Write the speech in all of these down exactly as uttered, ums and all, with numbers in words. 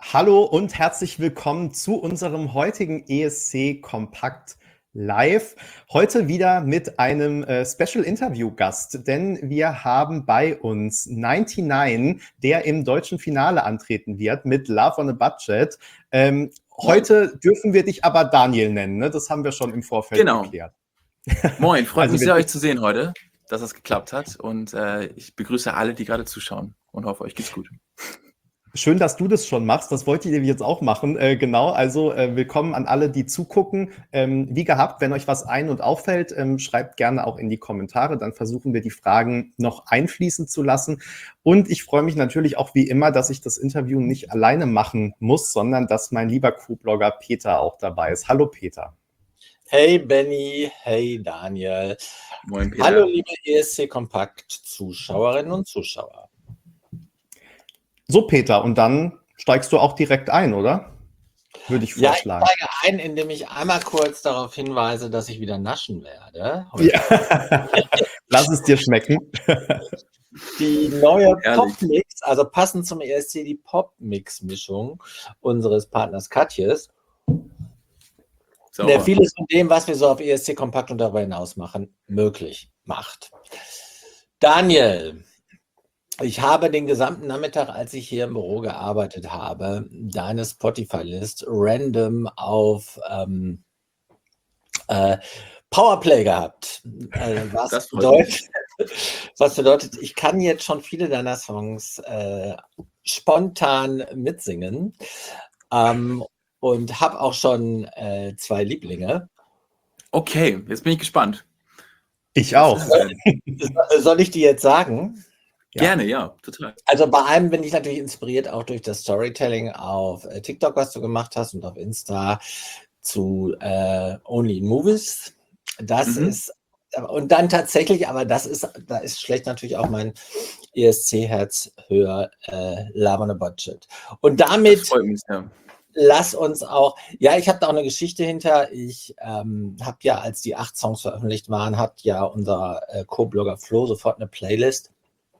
Hallo und herzlich willkommen zu unserem heutigen E S C Kompakt Live. Heute wieder mit einem äh, Special Interview Gast, denn wir haben bei uns neunundneunzig, der im deutschen Finale antreten wird mit Love on a Budget. Ähm, heute dürfen wir dich aber Daniel nennen, ne? Das haben wir schon im Vorfeld Genau. geklärt. Moin, freut Also mich wir- sehr, euch zu sehen heute, dass das geklappt hat. Und äh, ich begrüße alle, die gerade zuschauen und hoffe, euch geht's gut. Schön, dass du das schon machst. Das wollte ich jetzt auch machen. Äh, genau, also äh, willkommen an alle, die zugucken. Ähm, wie gehabt, wenn euch was ein- und auffällt, ähm, schreibt gerne auch in die Kommentare. Dann versuchen wir die Fragen noch einfließen zu lassen. Und ich freue mich natürlich auch wie immer, dass ich das Interview nicht alleine machen muss, sondern dass mein lieber Co-Blogger Peter auch dabei ist. Hallo Peter. Hey Benny, hey Daniel. Moin, Peter. Hallo liebe E S C Kompakt Zuschauerinnen und Zuschauer. So Peter, und dann steigst du auch direkt ein, oder? Würde ich Ja, ich vorschlagen. steige ein, indem ich einmal kurz darauf hinweise, dass ich wieder naschen werde. heute. Ja. Lass es dir schmecken. Die neue Ehrlich. Pop-Mix, also passend zum E S C, die Pop-Mix-Mischung unseres Partners Katjes, Sauber. der vieles von dem, was wir so auf E S C Kompakt und darüber hinaus machen, möglich macht. Daniel, ich habe den gesamten Nachmittag, als ich hier im Büro gearbeitet habe, deine Spotify-List random auf ähm, äh, Powerplay gehabt. Äh, was, Das freut bedeutet, was bedeutet, ich kann jetzt schon viele deiner Songs äh, spontan mitsingen ähm, und habe auch schon äh, zwei Lieblinge. Okay, jetzt bin ich gespannt. Ich Was auch. ist es denn? Soll ich die jetzt sagen? Ja. Gerne, ja, total. Also bei einem bin ich natürlich inspiriert auch durch das Storytelling auf äh, TikTok, was du gemacht hast, und auf Insta zu äh, Only in Movies. Das Mhm. ist, und dann tatsächlich, aber das ist, da ist schlecht natürlich auch mein E S C-Herz höher, äh, Love on a Budget. Und Das damit freut mich sehr. lass uns auch, ja, ich habe da auch eine Geschichte hinter. Ich ähm, habe ja, als die acht Songs veröffentlicht waren, hat ja unser äh, Co-Blogger Flo sofort eine Playlist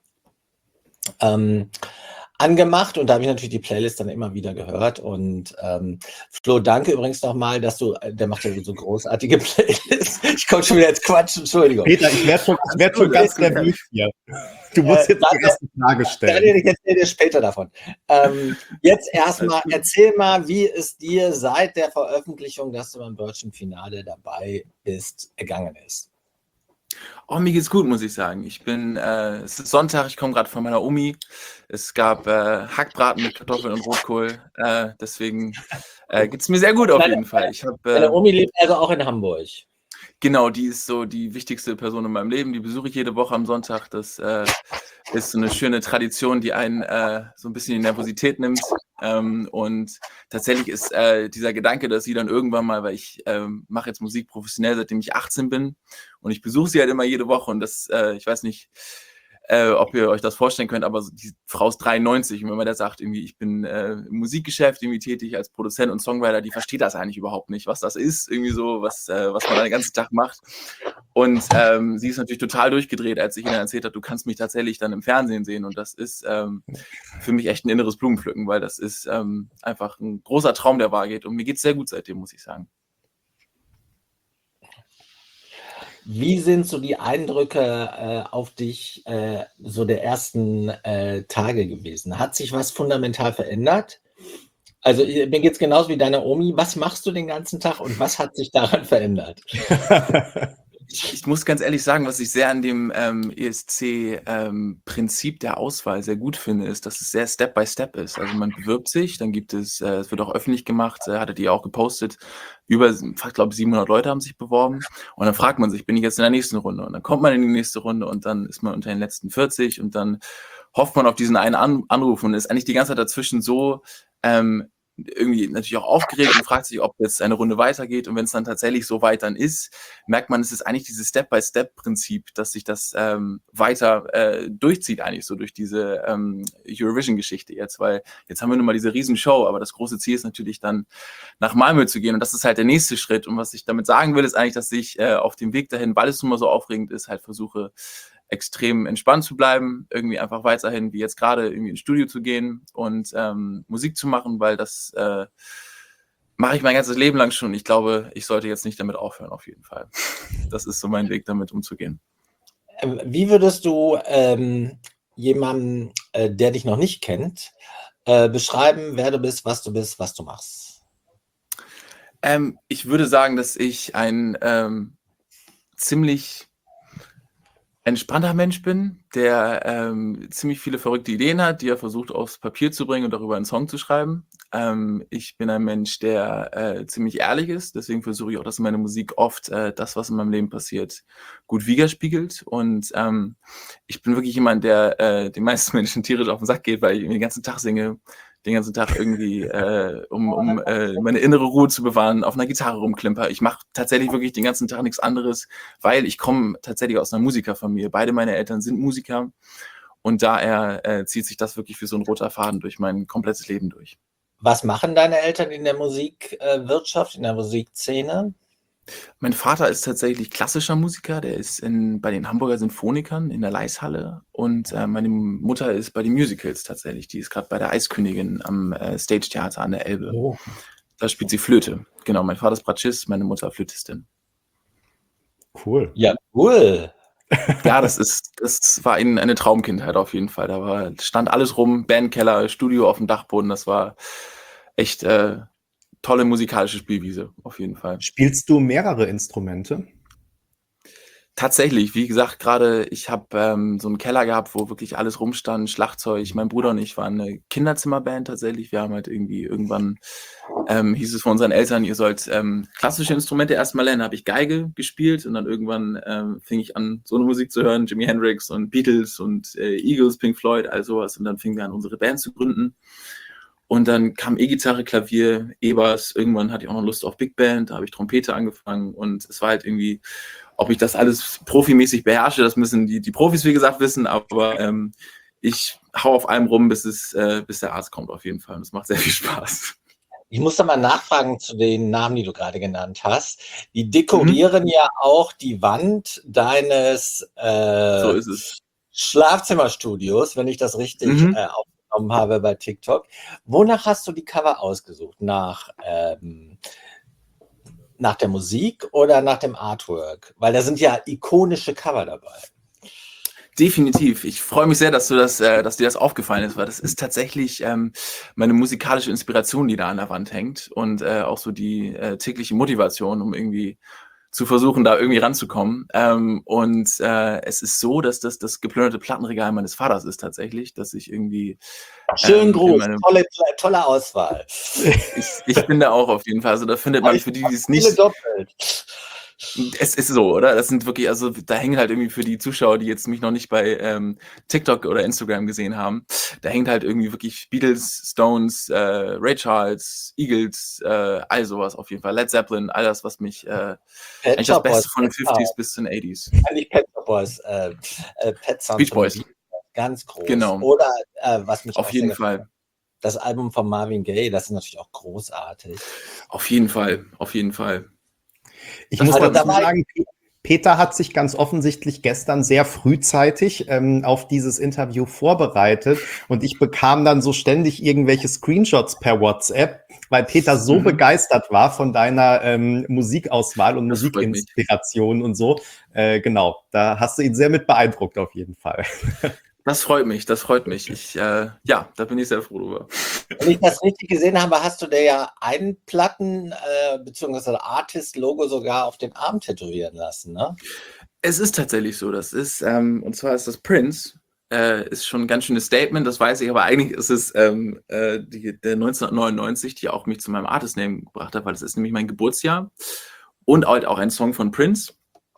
ähm, angemacht, und da habe ich natürlich die Playlist dann immer wieder gehört. Und ähm, Flo, danke übrigens nochmal, dass du, äh, der macht ja so großartige Playlists. Ich komme schon wieder ins Quatschen, Entschuldigung. Peter, ich werde schon, ich werd schon gut, ganz alles gut. nervös hier. Du musst Äh, jetzt die erste Frage stellen. Daniel, ich erzähle dir später davon. Ähm, jetzt erstmal, erzähl mal, wie es dir seit der Veröffentlichung, dass du beim deutschen Finale dabei bist, ergangen ist. Oh, mir geht's gut, muss ich sagen. Ich bin, äh, es ist Sonntag, ich komme gerade von meiner Omi. Es gab äh, Hackbraten mit Kartoffeln und Rotkohl. Äh, deswegen äh, geht's mir sehr gut auf Deine- jeden Fall. Ich habe Deine äh, Omi lebt also auch in Hamburg. Genau, die ist so die wichtigste Person in meinem Leben. Die besuche ich jede Woche am Sonntag. Das äh, ist so eine schöne Tradition, die einen äh, so ein bisschen die Nervosität nimmt. Ähm, und tatsächlich ist äh, dieser Gedanke, dass sie dann irgendwann mal, weil ich ähm, mache jetzt Musik professionell, seitdem ich achtzehn bin, und ich besuche sie halt immer jede Woche. Und das, äh, ich weiß nicht, äh, ob ihr euch das vorstellen könnt, aber so die Frau ist dreiundneunzig, und wenn man da sagt, irgendwie, ich bin äh, im Musikgeschäft irgendwie tätig als Produzent und Songwriter, die versteht das eigentlich überhaupt nicht, was das ist, irgendwie so, was, äh, was man da den ganzen Tag macht. Und ähm, sie ist natürlich total durchgedreht, als ich ihnen erzählt habe, du kannst mich tatsächlich dann im Fernsehen sehen, und das ist ähm, für mich echt ein inneres Blumenpflücken, weil das ist ähm, einfach ein großer Traum, der wahr geht, und mir geht es sehr gut seitdem, muss ich sagen. Wie sind so die Eindrücke äh, auf dich äh, so der ersten äh, Tage gewesen? Hat sich was fundamental verändert? Also äh, mir geht es genauso wie deiner Omi. Was machst du den ganzen Tag und was hat sich daran verändert? Ich, ich muss ganz ehrlich sagen, was ich sehr an dem ähm, E S C-Prinzip ähm, der Auswahl sehr gut finde, ist, dass es sehr Step by Step ist. Also man bewirbt sich, dann gibt es, äh, es wird auch öffentlich gemacht, äh, hattet ihr auch gepostet, über, ich glaube, siebenhundert Leute haben sich beworben, und dann fragt man sich, bin ich jetzt in der nächsten Runde? Und dann kommt man in die nächste Runde, und dann ist man unter den letzten vierzig, und dann hofft man auf diesen einen An Anruf und ist eigentlich die ganze Zeit dazwischen so ähm, irgendwie natürlich auch aufgeregt und fragt sich, ob jetzt eine Runde weitergeht. Und wenn es dann tatsächlich so weit dann ist, merkt man, es ist eigentlich dieses Step-by-Step-Prinzip, dass sich das ähm, weiter äh, durchzieht, eigentlich so durch diese ähm, Eurovision-Geschichte jetzt, weil jetzt haben wir nun mal diese Riesenshow, aber das große Ziel ist natürlich dann, nach Malmö zu gehen, und das ist halt der nächste Schritt. Und was ich damit sagen will, ist eigentlich, dass ich äh, auf dem Weg dahin, weil es nun mal so aufregend ist, halt versuche, extrem entspannt zu bleiben, irgendwie einfach weiterhin, wie jetzt gerade, irgendwie ins Studio zu gehen und ähm, Musik zu machen, weil das äh, mache ich mein ganzes Leben lang schon. Ich glaube, ich sollte jetzt nicht damit aufhören, auf jeden Fall. Das ist so mein Weg, damit umzugehen. Ähm, Wie würdest du ähm, jemandem, äh, der dich noch nicht kennt, äh, beschreiben, wer du bist, was du bist, was du machst? Ähm, ich würde sagen, dass ich ein ähm, ziemlich entspannter Mensch bin, der ähm, ziemlich viele verrückte Ideen hat, die er versucht aufs Papier zu bringen und darüber einen Song zu schreiben. Ähm, ich bin ein Mensch, der äh, ziemlich ehrlich ist, deswegen versuche ich auch, dass meine Musik oft äh, das, was in meinem Leben passiert, gut widerspiegelt. Und ähm, ich bin wirklich jemand, der äh, den meisten Menschen tierisch auf den Sack geht, weil ich den ganzen Tag singe, den ganzen Tag irgendwie, äh, um, um äh, meine innere Ruhe zu bewahren, auf einer Gitarre rumklimper. Ich mache tatsächlich wirklich den ganzen Tag nichts anderes, weil ich komme tatsächlich aus einer Musikerfamilie. Beide meine Eltern sind Musiker und daher äh, zieht sich das wirklich wie so ein roter Faden durch mein komplettes Leben durch. Was machen deine Eltern in der Musikwirtschaft, in der Musikszene? Mein Vater ist tatsächlich klassischer Musiker, der ist in, bei den Hamburger Sinfonikern in der Laishalle und äh, meine Mutter ist bei den Musicals tatsächlich. Die ist gerade bei der Eiskönigin am äh, Stage Theater an der Elbe. Oh. Da spielt sie Flöte. Genau, mein Vater ist Bratschist, meine Mutter Flötistin. Cool. Ja, cool. Ja, das ist, das war ein, eine Traumkindheit auf jeden Fall. Da war, stand alles rum, Bandkeller, Studio auf dem Dachboden. Das war echt äh, tolle musikalische Spielwiese, auf jeden Fall. Spielst du mehrere Instrumente? Tatsächlich, wie gesagt, gerade ich habe ähm, so einen Keller gehabt, wo wirklich alles rumstand, Schlagzeug. Mein Bruder und ich waren eine Kinderzimmerband tatsächlich. Wir haben halt irgendwie irgendwann, ähm, hieß es von unseren Eltern, ihr sollt ähm, klassische Instrumente erstmal lernen. Da habe ich Geige gespielt und dann irgendwann ähm, fing ich an, so eine Musik zu hören, Jimi Hendrix und Beatles und äh, Eagles, Pink Floyd, all sowas. Und dann fingen wir an, unsere Band zu gründen. Und dann kam E-Gitarre, Klavier, E-Bass. Irgendwann hatte ich auch noch Lust auf Big Band. Da habe ich Trompete angefangen. Und es war halt irgendwie, ob ich das alles profimäßig beherrsche, das müssen die, die Profis, wie gesagt, wissen. Aber ähm, ich hau auf allem rum, bis, es, äh, bis der Arzt kommt, auf jeden Fall. Und es macht sehr viel Spaß. Ich muss da mal nachfragen zu den Namen, die du gerade genannt hast. Die dekorieren mhm. ja auch die Wand deines äh, so ist es. Schlafzimmerstudios, wenn ich das richtig mhm. äh, aufgenommen habe bei TikTok. Wonach hast du die Cover ausgesucht? Nach, ähm, nach der Musik oder nach dem Artwork? Weil da sind ja ikonische Cover dabei. Definitiv. Ich freue mich sehr, dass du das, äh, dass dir das aufgefallen ist, weil das ist tatsächlich ähm, meine musikalische Inspiration, die da an der Wand hängt und äh, auch so die äh, tägliche Motivation, um irgendwie zu versuchen, da irgendwie ranzukommen. Ähm, und äh, es ist so, dass das das geplünderte Plattenregal meines Vaters ist tatsächlich, dass ich irgendwie schön ähm, groß, meine... tolle, tolle Auswahl. Ich, ich bin da auch auf jeden Fall. Also da findet man für die, die es nicht. Doppelt. Es ist so, oder? Das sind wirklich, also da hängen halt irgendwie für die Zuschauer, die jetzt mich noch nicht bei ähm, TikTok oder Instagram gesehen haben, da hängt halt irgendwie wirklich Beatles, Stones, äh, Ray Charles, Eagles, äh, all sowas auf jeden Fall, Led Zeppelin, all das, was mich äh, eigentlich das Beste von den fünfziger bis zu den achtziger. Eigentlich Pet Shop Boys, äh, äh, Pet Sounds Beach Boys. Ganz groß. Genau. Oder äh, was mich auf jeden Fall. Das Album von Marvin Gaye, das ist natürlich auch großartig. Auf jeden Fall, auf jeden Fall. Ich das muss dazu sagen, Peter hat sich ganz offensichtlich gestern sehr frühzeitig ähm, auf dieses Interview vorbereitet und ich bekam dann so ständig irgendwelche Screenshots per WhatsApp, weil Peter so mhm. begeistert war von deiner ähm, Musikauswahl und das Musikinspiration und so. Äh, genau, da hast du ihn sehr mit beeindruckt auf jeden Fall. Das freut mich, das freut mich. Ich, äh, ja, da bin ich sehr froh drüber. Wenn ich das richtig gesehen habe, hast du dir ja ein Platten- äh, bzw. Artist-Logo sogar auf den Arm tätowieren lassen, ne? Es ist tatsächlich so, das ist, ähm, und zwar ist das Prince, äh, ist schon ein ganz schönes Statement, das weiß ich, aber eigentlich ist es ähm, äh, die, der neunzehnhundertneunundneunzig, die auch mich zu meinem Artist-Name gebracht hat, weil das ist nämlich mein Geburtsjahr und halt auch ein Song von Prince.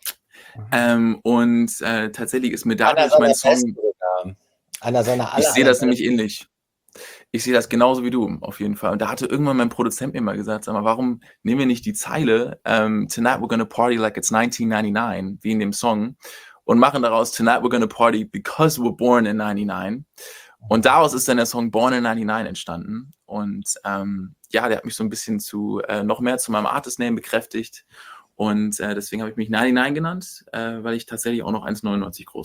Ähm, und äh, tatsächlich ist mir dadurch mein Song... Einer seiner ich sehe das nämlich ähnlich. Ich sehe das genauso wie du, auf jeden Fall. Und da hatte irgendwann mein Produzent mir mal gesagt, sag mal, warum nehmen wir nicht die Zeile um, Tonight we're gonna party like it's nineteen ninety-nine, wie in dem Song, und machen daraus Tonight we're gonna party because we're born in ninety-nine. Und daraus ist dann der Song Born in ninety-nine entstanden. Und ähm, ja, der hat mich so ein bisschen zu äh, noch mehr zu meinem Artist-Name bekräftigt. Und äh, deswegen habe ich mich ninety-nine genannt, äh, weil ich tatsächlich auch noch eins neunundneunzig groß bin.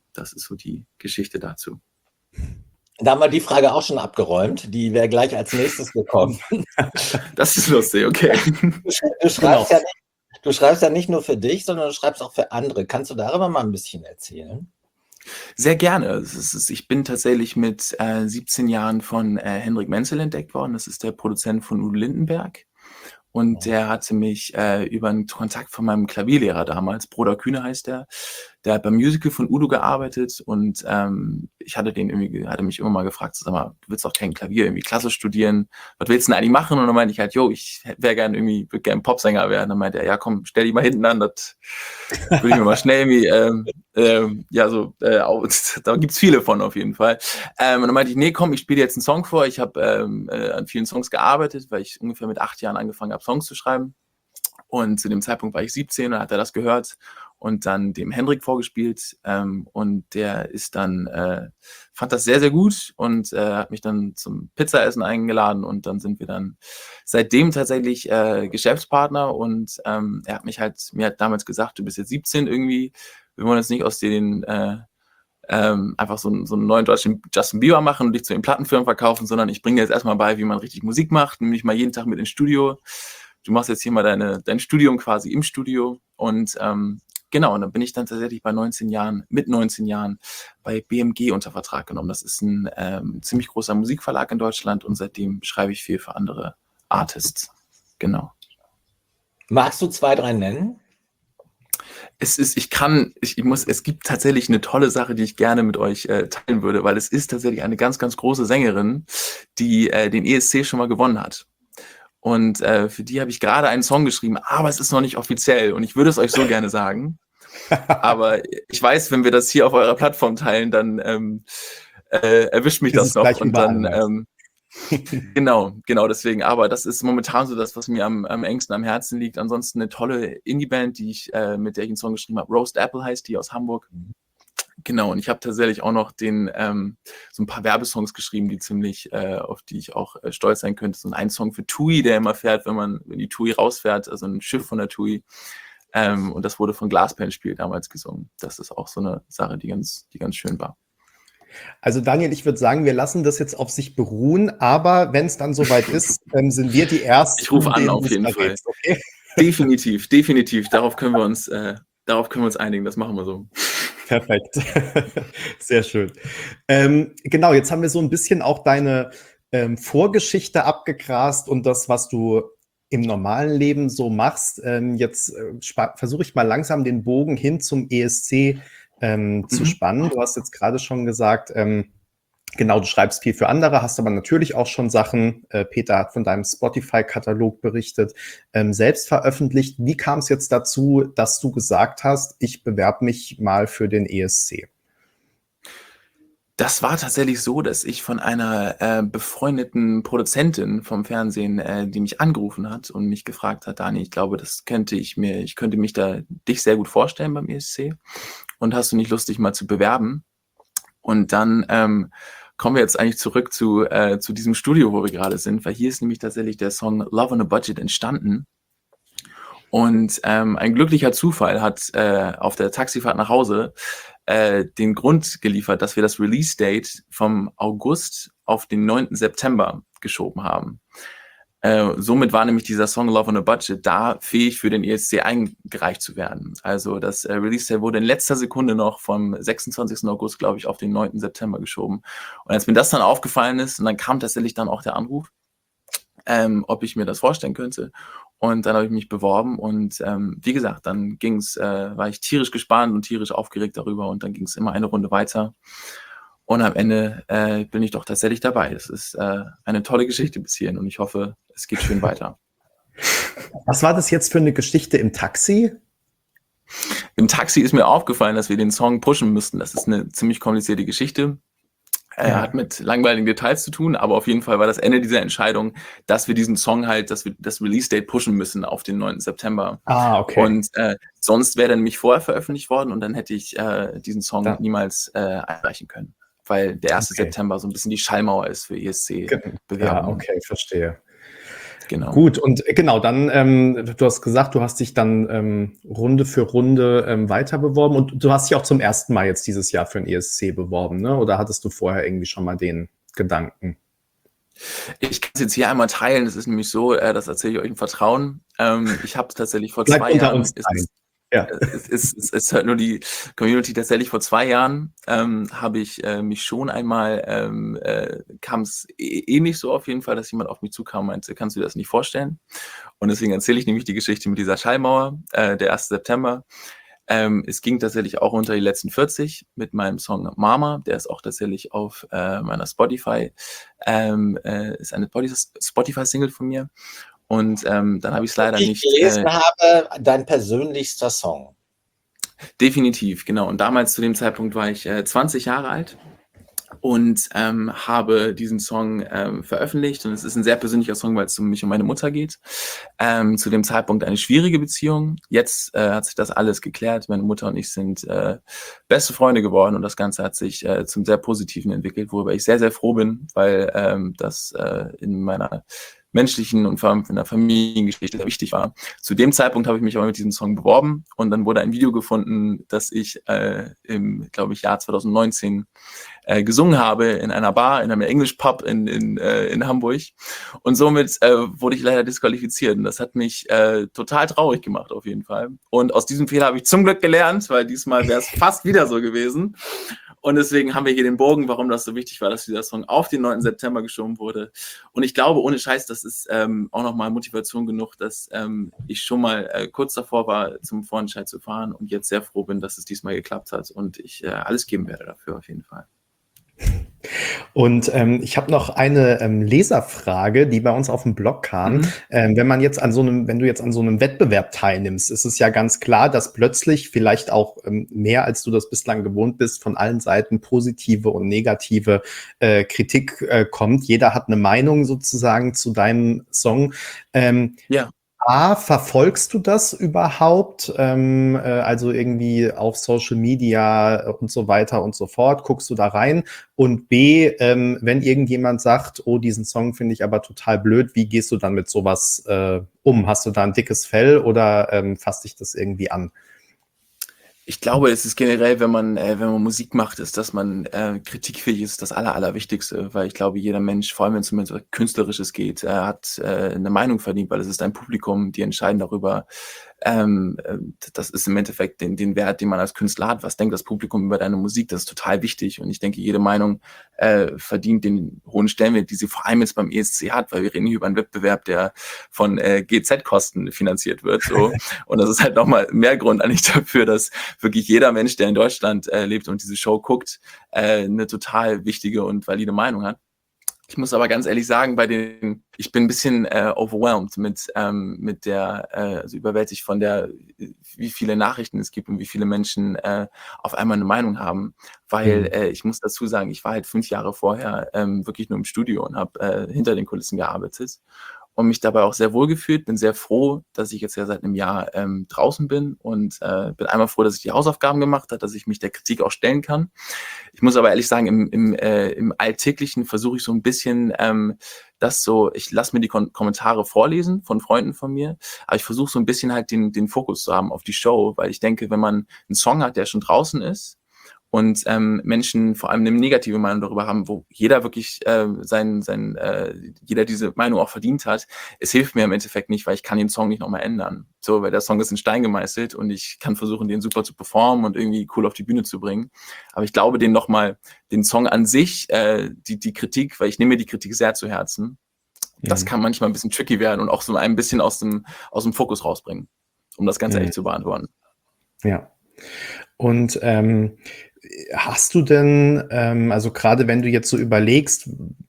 das ist so die Geschichte dazu. Da haben wir die Frage auch schon abgeräumt. Die wäre gleich als nächstes gekommen. Das ist lustig, okay. Du schreibst, genau. ja nicht, du schreibst ja nicht nur für dich, sondern du schreibst auch für andere. Kannst du darüber mal ein bisschen erzählen? Sehr gerne. Es ist, ich bin tatsächlich mit äh, siebzehn Jahren von äh, Hendrik Menzel entdeckt worden. Das ist der Produzent von Udo Lindenberg. Und der hatte mich äh, über einen Kontakt von meinem Klavierlehrer damals, Bruder Kühne heißt der, der hat beim Musical von Udo gearbeitet und ähm, ich hatte den irgendwie, hatte mich immer mal gefragt, sag mal, du willst doch kein Klavier, irgendwie Klasse studieren, was willst du denn eigentlich machen? Und dann meinte ich halt, jo, ich wäre gerne irgendwie, würde gerne Popsänger werden. Dann meinte er, ja komm, stell dich mal hinten an, das würde ich mir mal schnell irgendwie, ähm, ähm, ja so, äh, da gibt's viele von auf jeden Fall. Ähm, und dann meinte ich, nee komm, ich spiele jetzt einen Song vor, ich habe ähm, äh, an vielen Songs gearbeitet, weil ich ungefähr mit acht Jahren angefangen habe, Songs zu schreiben. Und zu dem Zeitpunkt war ich siebzehn und hat er das gehört und dann dem Hendrik vorgespielt. Ähm, und der ist dann, äh, fand das sehr, sehr gut und äh, hat mich dann zum Pizzaessen eingeladen und dann sind wir dann seitdem tatsächlich äh, Geschäftspartner und ähm, er hat mich halt, mir hat damals gesagt, du bist jetzt siebzehn irgendwie, wir wollen jetzt nicht aus dir den, äh, ähm, einfach so, so einen neuen deutschen Justin Bieber machen und dich zu den Plattenfirmen verkaufen, sondern ich bringe dir jetzt erstmal bei, wie man richtig Musik macht, nämlich mal jeden Tag mit ins Studio. Du machst jetzt hier mal deine, dein Studium quasi im Studio und ähm, genau, und dann bin ich dann tatsächlich bei neunzehn Jahren, mit neunzehn Jahren bei B M G unter Vertrag genommen. Das ist ein ähm, ziemlich großer Musikverlag in Deutschland und seitdem schreibe ich viel für andere Artists. Genau. Magst du zwei, drei nennen? Es ist, ich kann, ich, ich muss, es gibt tatsächlich eine tolle Sache, die ich gerne mit euch äh, teilen würde, weil es ist tatsächlich eine ganz, ganz große Sängerin, die äh, den E S C schon mal gewonnen hat. Und äh, für die habe ich gerade einen Song geschrieben, aber es ist noch nicht offiziell und ich würde es euch so gerne sagen. Aber ich weiß, wenn wir das hier auf eurer Plattform teilen, dann ähm, äh, erwischt mich ist das noch und dann ähm, genau, genau deswegen. Aber das ist momentan so das, was mir am, am engsten am Herzen liegt. Ansonsten eine tolle Indie-Band, die ich äh, mit der ich einen Song geschrieben habe. Roast Apple heißt die, aus Hamburg. Genau, und ich habe tatsächlich auch noch den ähm, so ein paar Werbesongs geschrieben, die ziemlich, äh, auf die ich auch äh, stolz sein könnte. So ein Song für TUI, der immer fährt, wenn man, wenn die TUI rausfährt, also ein Schiff von der TUI. Ähm, und das wurde von Glasperlenspiel damals gesungen. Das ist auch so eine Sache, die ganz, die ganz schön war. Also Daniel, ich würde sagen, wir lassen das jetzt auf sich beruhen, aber wenn es dann soweit ist, ähm, sind wir die Ersten. Ich rufe an, auf jeden Fall. Okay? Definitiv, definitiv. Darauf können wir uns, äh, darauf können wir uns einigen. Das machen wir so. Perfekt. Sehr schön. Ähm, genau, jetzt haben wir so ein bisschen auch deine ähm, Vorgeschichte abgegrast und das, was du im normalen Leben so machst. Ähm, jetzt äh, versuche ich mal langsam den Bogen hin zum E S C ähm, zu mhm. spannen. Du hast jetzt gerade schon gesagt, ähm, genau, du schreibst viel für andere, hast aber natürlich auch schon Sachen, äh, Peter hat von deinem Spotify-Katalog berichtet, ähm, selbst veröffentlicht. Wie kam es jetzt dazu, dass du gesagt hast, ich bewerbe mich mal für den E S C? Das war tatsächlich so, dass ich von einer äh, befreundeten Produzentin vom Fernsehen, äh, die mich angerufen hat und mich gefragt hat, Dani, ich glaube, das könnte ich mir, ich könnte mich da dich sehr gut vorstellen beim E S C und hast du nicht Lust, dich mal zu bewerben? Und dann ähm, kommen wir jetzt eigentlich zurück zu, äh, zu diesem Studio, wo wir gerade sind, weil hier ist nämlich tatsächlich der Song Love on a Budget entstanden. Und ähm, ein glücklicher Zufall hat äh, auf der Taxifahrt nach Hause äh, den Grund geliefert, dass wir das Release-Date vom August auf den neunten September geschoben haben. Äh, somit war nämlich dieser Song Love on a Budget da fähig für den E S C eingereicht zu werden. Also das äh, Release-Date wurde in letzter Sekunde noch vom sechsundzwanzigsten August, glaube ich, auf den neunten September geschoben. Und als mir das dann aufgefallen ist, und dann kam tatsächlich dann auch der Anruf, ähm, ob ich mir das vorstellen könnte. Und dann habe ich mich beworben und ähm, wie gesagt, dann ging's, äh, war ich tierisch gespannt und tierisch aufgeregt darüber und dann ging es immer eine Runde weiter. Und am Ende äh, bin ich doch tatsächlich dabei. Es ist äh, eine tolle Geschichte bis hierhin und ich hoffe, es geht schön weiter. Was war das jetzt für eine Geschichte im Taxi? Im Taxi ist mir aufgefallen, dass wir den Song pushen müssten. Das ist eine ziemlich komplizierte Geschichte. Er ja. hat mit langweiligen Details zu tun, aber auf jeden Fall war das Ende dieser Entscheidung, dass wir diesen Song halt, dass wir das Release-Date pushen müssen auf den neunten September. Ah, okay. Und äh, sonst wäre der nämlich vorher veröffentlicht worden und dann hätte ich äh, diesen Song ja. niemals äh, einreichen können, weil der erste okay. September so ein bisschen die Schallmauer ist für E S C-Bewerbungen. Ja, okay, verstehe. Genau. Gut, und äh, genau, dann, ähm, du hast gesagt, du hast dich dann ähm, Runde für Runde ähm, weiter beworben und du hast dich auch zum ersten Mal jetzt dieses Jahr für ein E S C beworben, ne? Oder hattest du vorher irgendwie schon mal den Gedanken? Ich kann es jetzt hier einmal teilen. Es ist nämlich so, äh, das erzähle ich euch im Vertrauen. Ähm, ich habe tatsächlich vor Bleibt zwei unter Jahren, uns es dreien. ist, Ja. äh, es, ist, es, es hört nur die Community, tatsächlich vor zwei Jahren ähm, habe ich äh, mich schon einmal, ähm, äh, kam es ähnlich so auf jeden Fall, dass jemand auf mich zukam und meinte, kannst du dir das nicht vorstellen? Und deswegen erzähle ich nämlich die Geschichte mit dieser Schallmauer, äh, der erste September. Ähm, es ging tatsächlich auch unter die letzten vierzig mit meinem Song Mama, der ist auch tatsächlich auf äh, meiner Spotify, ähm, äh, ist eine Spotify-Single von mir. Und ähm, dann habe ich es leider Wie ich nicht. gelesen Äh, habe, dein persönlichster Song. definitiv, genau. Und damals zu dem Zeitpunkt war ich äh, zwanzig Jahre alt und ähm, habe diesen Song ähm, veröffentlicht. Und es ist ein sehr persönlicher Song, weil es um mich und meine Mutter geht. Ähm, zu dem Zeitpunkt eine schwierige Beziehung. Jetzt äh, hat sich das alles geklärt. Meine Mutter und ich sind äh, beste Freunde geworden und das Ganze hat sich äh, zum sehr Positiven entwickelt, worüber ich sehr, sehr froh bin, weil ähm, das äh, in meiner menschlichen und vor allem in der Familiengeschichte sehr wichtig war. Zu dem Zeitpunkt habe ich mich aber mit diesem Song beworben und dann wurde ein Video gefunden, das ich äh, im, glaube ich, Jahr zwanzig neunzehn äh, gesungen habe in einer Bar, in einem English-Pub in, in, äh, in Hamburg. Und somit äh, wurde ich leider disqualifiziert. Und das hat mich äh, total traurig gemacht, auf jeden Fall. Und aus diesem Fehler habe ich zum Glück gelernt, weil diesmal wäre es fast wieder so gewesen. Und deswegen haben wir hier den Bogen, warum das so wichtig war, dass dieser Song auf den neunten September geschoben wurde. Und ich glaube, ohne Scheiß, das ist ähm, auch nochmal Motivation genug, dass ähm, ich schon mal äh, kurz davor war, zum Vorentscheid zu fahren und jetzt sehr froh bin, dass es diesmal geklappt hat und ich äh, alles geben werde dafür auf jeden Fall. Und ähm, ich habe noch eine ähm, Leserfrage, die bei uns auf dem Blog kam. Mhm. Ähm, wenn man jetzt an so einem, wenn du jetzt an so einem Wettbewerb teilnimmst, ist es ja ganz klar, dass plötzlich vielleicht auch ähm, mehr, als du das bislang gewohnt bist, von allen Seiten positive und negative äh, Kritik äh, kommt. Jeder hat eine Meinung sozusagen zu deinem Song. Ähm, Ja. A, verfolgst du das überhaupt? Ähm, äh, also irgendwie auf Social Media und so weiter und so fort. Guckst du da rein? Und B, ähm, wenn irgendjemand sagt, oh, diesen Song finde ich aber total blöd, wie gehst du dann mit sowas äh, um? Hast du da ein dickes Fell oder ähm, fasst dich das irgendwie an? Ich glaube, es ist generell, wenn man, äh, wenn man Musik macht, ist, dass man äh, kritikfähig ist, das Aller, Allerwichtigste, weil ich glaube, jeder Mensch, vor allem wenn es um etwas Künstlerisches geht, äh, hat äh, eine Meinung verdient, weil es ist ein Publikum, die entscheiden darüber. Ähm, äh, das ist im Endeffekt den, den Wert, den man als Künstler hat. Was denkt das Publikum über deine Musik? Das ist total wichtig. Und ich denke, jede Meinung äh, verdient den hohen Stellenwert, die sie vor allem jetzt beim E S C hat, weil wir reden hier über einen Wettbewerb, der von äh, G Z-Kosten finanziert wird. So. Und das ist halt nochmal mehr Grund eigentlich dafür, dass wirklich jeder Mensch, der in Deutschland äh, lebt und diese Show guckt, äh, eine total wichtige und valide Meinung hat. Ich muss aber ganz ehrlich sagen, bei den, ich bin ein bisschen äh, overwhelmed mit, ähm, mit der, äh, also überwältigt von der, wie viele Nachrichten es gibt und wie viele Menschen äh, auf einmal eine Meinung haben. Weil Mhm. äh, ich muss dazu sagen, ich war halt fünf Jahre vorher ähm, wirklich nur im Studio und habe äh, hinter den Kulissen gearbeitet und mich dabei auch sehr wohl gefühlt. Bin sehr froh, dass ich jetzt ja seit einem Jahr ähm, draußen bin und äh, bin einmal froh, dass ich die Hausaufgaben gemacht habe, dass ich mich der Kritik auch stellen kann. Ich muss aber ehrlich sagen, im, im, äh, im Alltäglichen versuche ich so ein bisschen ähm, das so, ich lasse mir die Kon Kommentare vorlesen von Freunden von mir, aber ich versuche so ein bisschen halt den, den Fokus zu haben auf die Show, weil ich denke, wenn man einen Song hat, der schon draußen ist, und ähm, Menschen vor allem eine negative Meinung darüber haben, wo jeder wirklich äh, sein, sein, äh, jeder diese Meinung auch verdient hat. Es hilft mir im Endeffekt nicht, weil ich kann den Song nicht nochmal ändern. So, weil der Song ist in Stein gemeißelt und ich kann versuchen, den super zu performen und irgendwie cool auf die Bühne zu bringen. Aber ich glaube, den nochmal, den Song an sich, äh, die, die Kritik, weil ich nehme mir die Kritik sehr zu Herzen, das Mhm. kann manchmal ein bisschen tricky werden und auch so ein bisschen aus dem, aus dem Fokus rausbringen, um das ganz Mhm. ehrlich zu beantworten. Ja. Und ähm, hast du denn, ähm, also gerade wenn du jetzt so überlegst,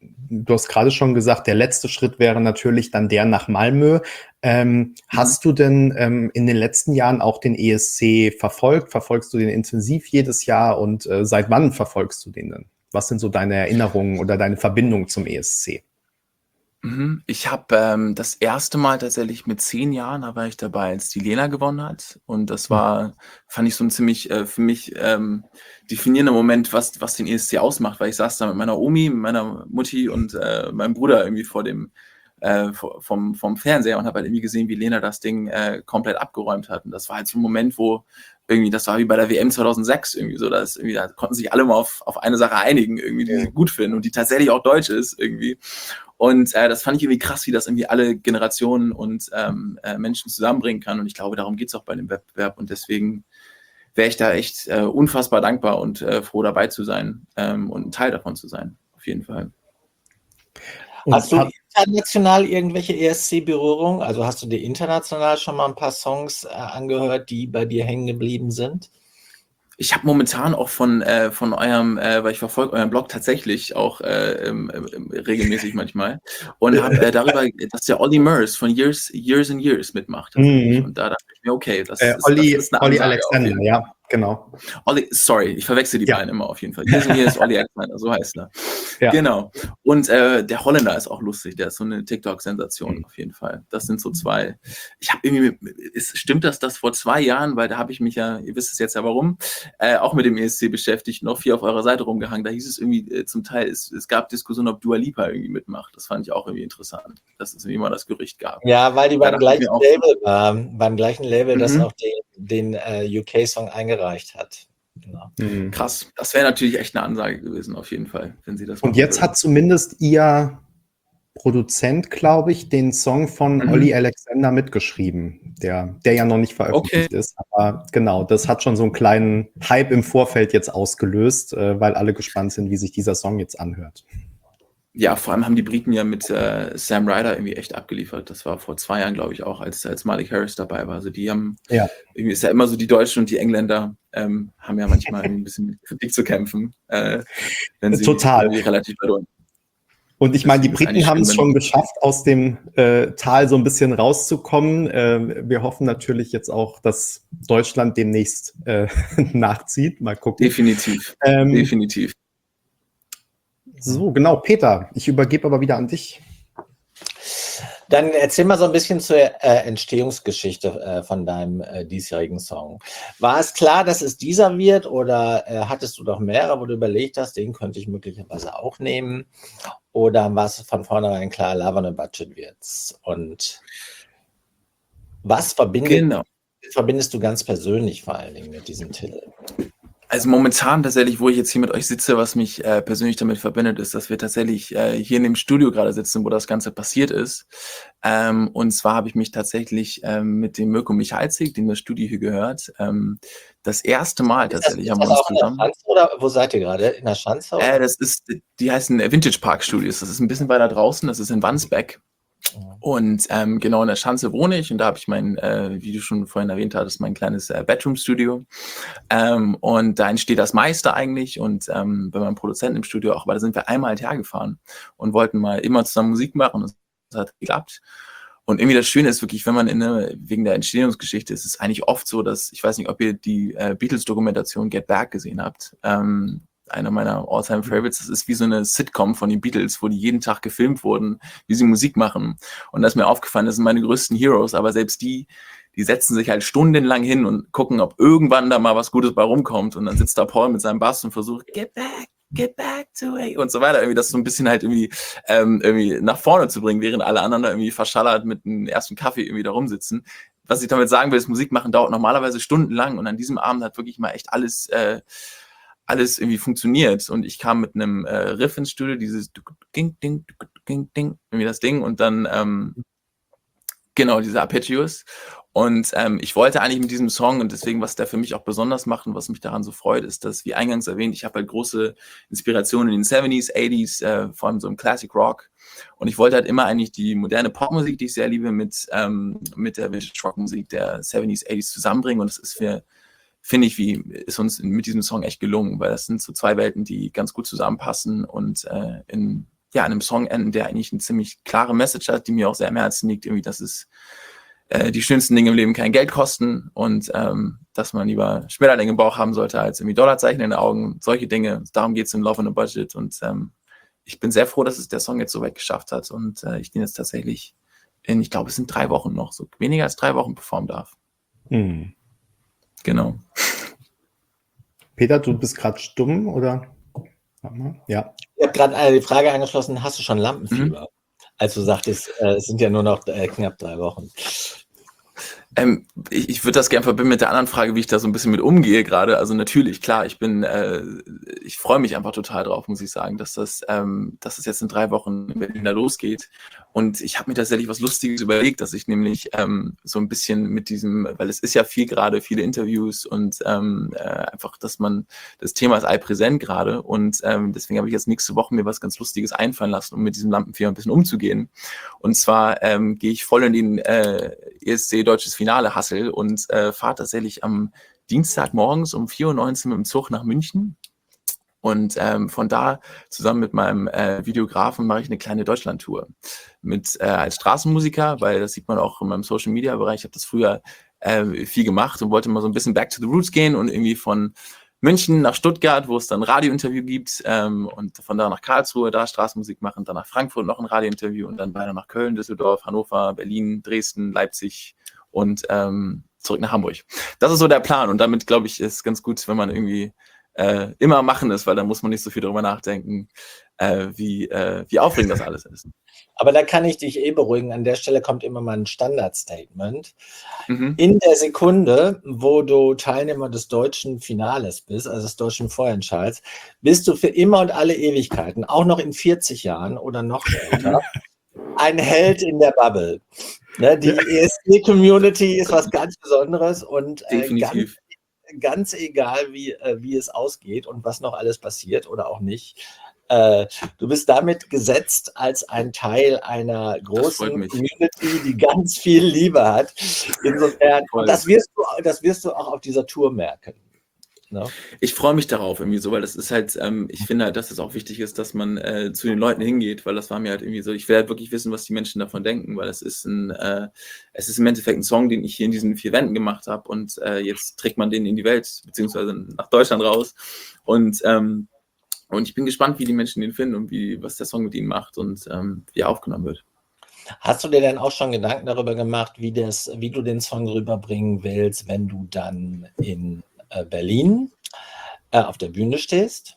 du hast gerade schon gesagt, der letzte Schritt wäre natürlich dann der nach Malmö. Ähm, Mhm. Hast du denn ähm, in den letzten Jahren auch den E S C verfolgt? Verfolgst du den intensiv jedes Jahr und äh, seit wann verfolgst du den denn? Was sind so deine Erinnerungen oder deine Verbindung zum E S C? Mhm. Ich habe ähm, das erste Mal tatsächlich mit zehn Jahren, da war ich dabei, als die Lena gewonnen hat. Und das war, fand ich so ein ziemlich äh, für mich ähm, definierender Moment, was, was den E S C ausmacht, weil ich saß da mit meiner Omi, mit meiner Mutti und äh, meinem Bruder irgendwie vor dem äh, vom, vom Fernseher und habe halt irgendwie gesehen, wie Lena das Ding äh, komplett abgeräumt hat. Und das war halt so ein Moment, wo irgendwie, das war wie bei der W M zweitausendsechs irgendwie so, dass irgendwie, da konnten sich alle mal auf, auf eine Sache einigen, irgendwie, die sie gut finden und die tatsächlich auch deutsch ist irgendwie. Und äh, das fand ich irgendwie krass, wie das irgendwie alle Generationen und ähm, äh, Menschen zusammenbringen kann. Und ich glaube, darum geht es auch bei dem Wettbewerb. Und deswegen wäre ich da echt äh, unfassbar dankbar und äh, froh dabei zu sein ähm, und ein Teil davon zu sein. Auf jeden Fall. Und hast du international irgendwelche E S C-Berührungen? Also hast du dir international schon mal ein paar Songs äh, angehört, die bei dir hängen geblieben sind? Ich habe momentan auch von, äh, von eurem, äh, weil ich verfolge euren Blog tatsächlich auch äh, ähm, äh, regelmäßig manchmal und habe äh, darüber, dass der Olli Murs von Years, Years and Years mitmacht. Mhm. Und da dachte ich mir, okay, das, äh, ist, Olli, das ist eine Olli Ansage. Alexander, ja, genau. Olli, sorry, ich verwechsel die ja. beiden immer auf jeden Fall. Years and Years, Olli Alexander, so heißt er. Ja. Genau. Und äh, der Holländer ist auch lustig, der ist so eine TikTok-Sensation mhm. auf jeden Fall. Das sind so zwei. Ich habe irgendwie, ist, stimmt das, dass vor zwei Jahren, weil da habe ich mich ja, ihr wisst es jetzt ja warum, äh, auch mit dem E S C beschäftigt, noch viel auf eurer Seite rumgehangen. Da hieß es irgendwie äh, zum Teil, es, es gab Diskussionen, ob Dua Lipa irgendwie mitmacht. Das fand ich auch irgendwie interessant, dass es irgendwie mal das Gerücht gab. Ja, weil die beim gleichen Label waren, beim gleichen Label, mhm. das auch den, den äh, U K-Song eingereicht hat. Genau. Mhm. Krass. Das wäre natürlich echt eine Ansage gewesen, auf jeden Fall, wenn sie das Und jetzt würden. hat zumindest ihr Produzent, glaube ich, den Song von mhm. Olli Alexander mitgeschrieben, der, der ja noch nicht veröffentlicht okay. ist. Aber genau, das hat schon so einen kleinen Hype im Vorfeld jetzt ausgelöst, äh, weil alle gespannt sind, wie sich dieser Song jetzt anhört. Ja, vor allem haben die Briten ja mit äh, Sam Ryder irgendwie echt abgeliefert. Das war vor zwei Jahren, glaube ich, auch, als, als Malik Harris dabei war. Also die haben, ja. irgendwie ist ja immer so, die Deutschen und die Engländer ähm, haben ja manchmal ein bisschen mit Kritik zu kämpfen. Äh, wenn sie Total. relativ weit Und ich meine, die Briten haben es schon geschafft, aus dem äh, Tal so ein bisschen rauszukommen. Äh, wir hoffen natürlich jetzt auch, dass Deutschland demnächst äh, nachzieht. Mal gucken. Definitiv, ähm, definitiv. So, genau. Peter, ich übergebe aber wieder an dich. Dann erzähl mal so ein bisschen zur äh, Entstehungsgeschichte äh, von deinem äh, diesjährigen Song. War es klar, dass es dieser wird oder äh, hattest du doch mehrere, wo du überlegt hast, den könnte ich möglicherweise auch nehmen? Oder war es von vornherein klar, Love on a Budget wird's? Und was verbindet, genau. verbindest du ganz persönlich vor allen Dingen mit diesem Titel? Also momentan tatsächlich, wo ich jetzt hier mit euch sitze, was mich äh, persönlich damit verbindet, ist, dass wir tatsächlich äh, hier in dem Studio gerade sitzen, wo das Ganze passiert ist. Ähm, und zwar habe ich mich tatsächlich ähm, mit dem Mirko Michalzik, dem das Studio hier gehört, ähm, das erste Mal ist tatsächlich das, haben wir uns zusammen. In der Schanze oder wo seid ihr gerade? In der Schanze? Äh, das ist, die heißen Vintage Park Studios. Das ist ein bisschen weiter draußen. Das ist in Wandsbek. Und ähm, genau in der Schanze wohne ich und da habe ich mein, äh, wie du schon vorhin erwähnt hattest, mein kleines äh, Bedroom-Studio. Ähm, und da entsteht das meiste eigentlich und ähm, bei meinem Produzenten im Studio auch, aber da sind wir einmal halt hergefahren und wollten mal immer zusammen Musik machen und das hat geklappt. Und irgendwie das Schöne ist wirklich, wenn man in eine, wegen der Entstehungsgeschichte ist es eigentlich oft so, dass, ich weiß nicht, ob ihr die äh, Beatles-Dokumentation Get Back gesehen habt, ähm, einer meiner All-Time-Favorites. Das ist wie so eine Sitcom von den Beatles, wo die jeden Tag gefilmt wurden, wie sie Musik machen. Und da ist mir aufgefallen, das sind meine größten Heroes, aber selbst die, die setzen sich halt stundenlang hin und gucken, ob irgendwann da mal was Gutes bei rumkommt. Und dann sitzt da Paul mit seinem Bass und versucht, get back, get back to it und so weiter. Irgendwie das so ein bisschen halt irgendwie, ähm, irgendwie nach vorne zu bringen, während alle anderen da irgendwie verschallert mit einem ersten Kaffee irgendwie da rumsitzen. Was ich damit sagen will, ist, Musik machen dauert normalerweise stundenlang und an diesem Abend hat wirklich mal echt alles äh, alles irgendwie funktioniert und ich kam mit einem äh, Riff ins Studio, dieses Ding, Ding, Ding, Ding, irgendwie das Ding und dann ähm, genau, diese Arpeggios und ähm, ich wollte eigentlich mit diesem Song und deswegen, was der für mich auch besonders macht und was mich daran so freut, ist, dass, wie eingangs erwähnt, ich habe halt große Inspirationen in den siebziger, achtziger, äh, vor allem so im Classic Rock und ich wollte halt immer eigentlich die moderne Popmusik, die ich sehr liebe, mit, ähm, mit der Vintage Rock Musik der siebziger, achtziger zusammenbringen und das ist für finde ich, wie ist uns mit diesem Song echt gelungen, weil das sind so zwei Welten, die ganz gut zusammenpassen und äh, in ja, einem Song enden, der eigentlich eine ziemlich klare Message hat, die mir auch sehr am Herzen liegt, irgendwie, dass es äh, die schönsten Dinge im Leben kein Geld kosten und ähm, dass man lieber Schmetterlinge im Bauch haben sollte, als irgendwie Dollarzeichen in den Augen, solche Dinge. Darum geht es in Love on a Budget und ähm, ich bin sehr froh, dass es der Song jetzt so weit geschafft hat und äh, ich den jetzt tatsächlich in, ich glaube, es sind drei Wochen noch, so weniger als drei Wochen performen darf. Mhm. Genau. Peter, du bist gerade stumm, oder? Ja. Ich habe gerade die Frage angeschlossen, hast du schon Lampenfieber? als du sagtest, äh, es sind ja nur noch äh, knapp drei Wochen. Ähm, ich ich würde das gerne verbinden mit der anderen Frage, wie ich da so ein bisschen mit umgehe gerade. Also natürlich, klar, ich bin, äh, ich freue mich einfach total drauf, muss ich sagen, dass das, ähm, dass das jetzt in drei Wochen in Berlin da losgeht. Und ich habe mir tatsächlich was Lustiges überlegt, dass ich nämlich ähm, so ein bisschen mit diesem, weil es ist ja viel gerade, viele Interviews und ähm, äh, einfach, dass man, das Thema ist allpräsent gerade und ähm, deswegen habe ich jetzt nächste Woche mir was ganz Lustiges einfallen lassen, um mit diesem Lampenfieber ein bisschen umzugehen. Und zwar ähm, gehe ich voll in den äh, E S C Deutsches Finale Hassel und äh, fahre tatsächlich am Dienstag morgens um vier Uhr neunzehn mit dem Zug nach München. Und ähm, von da zusammen mit meinem äh, Videografen mache ich eine kleine Deutschland-Tour mit äh, als Straßenmusiker, weil das sieht man auch in meinem Social-Media-Bereich. Ich habe das früher äh, viel gemacht und wollte mal so ein bisschen back to the roots gehen und irgendwie von München nach Stuttgart, wo es dann ein Radiointerview gibt ähm, und von da nach Karlsruhe, da Straßenmusik machen, dann nach Frankfurt noch ein Radiointerview und dann weiter nach Köln, Düsseldorf, Hannover, Berlin, Dresden, Leipzig und ähm, zurück nach Hamburg. Das ist so der Plan und damit, glaube ich, ist ganz gut, wenn man irgendwie äh, immer machen ist, weil dann muss man nicht so viel darüber nachdenken, äh, wie, äh, wie aufregend das alles ist. Aber da kann ich dich eh beruhigen. An der Stelle kommt immer mal ein Standardstatement. Mhm. In der Sekunde, wo du Teilnehmer des deutschen Finales bist, also des deutschen Vorentscheids, bist du für immer und alle Ewigkeiten, auch noch in vierzig Jahren oder noch später, ein Held in der Bubble. Ne, die E S C-Community ist was ganz Besonderes und äh, Definitiv. ganz, ganz egal, wie, äh, wie es ausgeht und was noch alles passiert oder auch nicht. Äh, du bist damit gesetzt als ein Teil einer großen Community, die ganz viel Liebe hat. Insofern, und das wirst du, das wirst du auch auf dieser Tour merken. No? Ich freue mich darauf irgendwie so, weil das ist halt, ähm, ich finde halt, dass es auch wichtig ist, dass man äh, zu den Leuten hingeht, weil das war mir halt irgendwie so, ich will halt wirklich wissen, was die Menschen davon denken, weil es ist ein, äh, es ist im Endeffekt ein Song, den ich hier in diesen vier Wänden gemacht habe und äh, jetzt trägt man den in die Welt, beziehungsweise nach Deutschland raus und ähm, Und ich bin gespannt, wie die Menschen den finden und wie, was der Song mit ihnen macht und ähm, wie er aufgenommen wird. Hast du dir denn auch schon Gedanken darüber gemacht, wie, das, wie du den Song rüberbringen willst, wenn du dann in äh, Berlin äh, auf der Bühne stehst?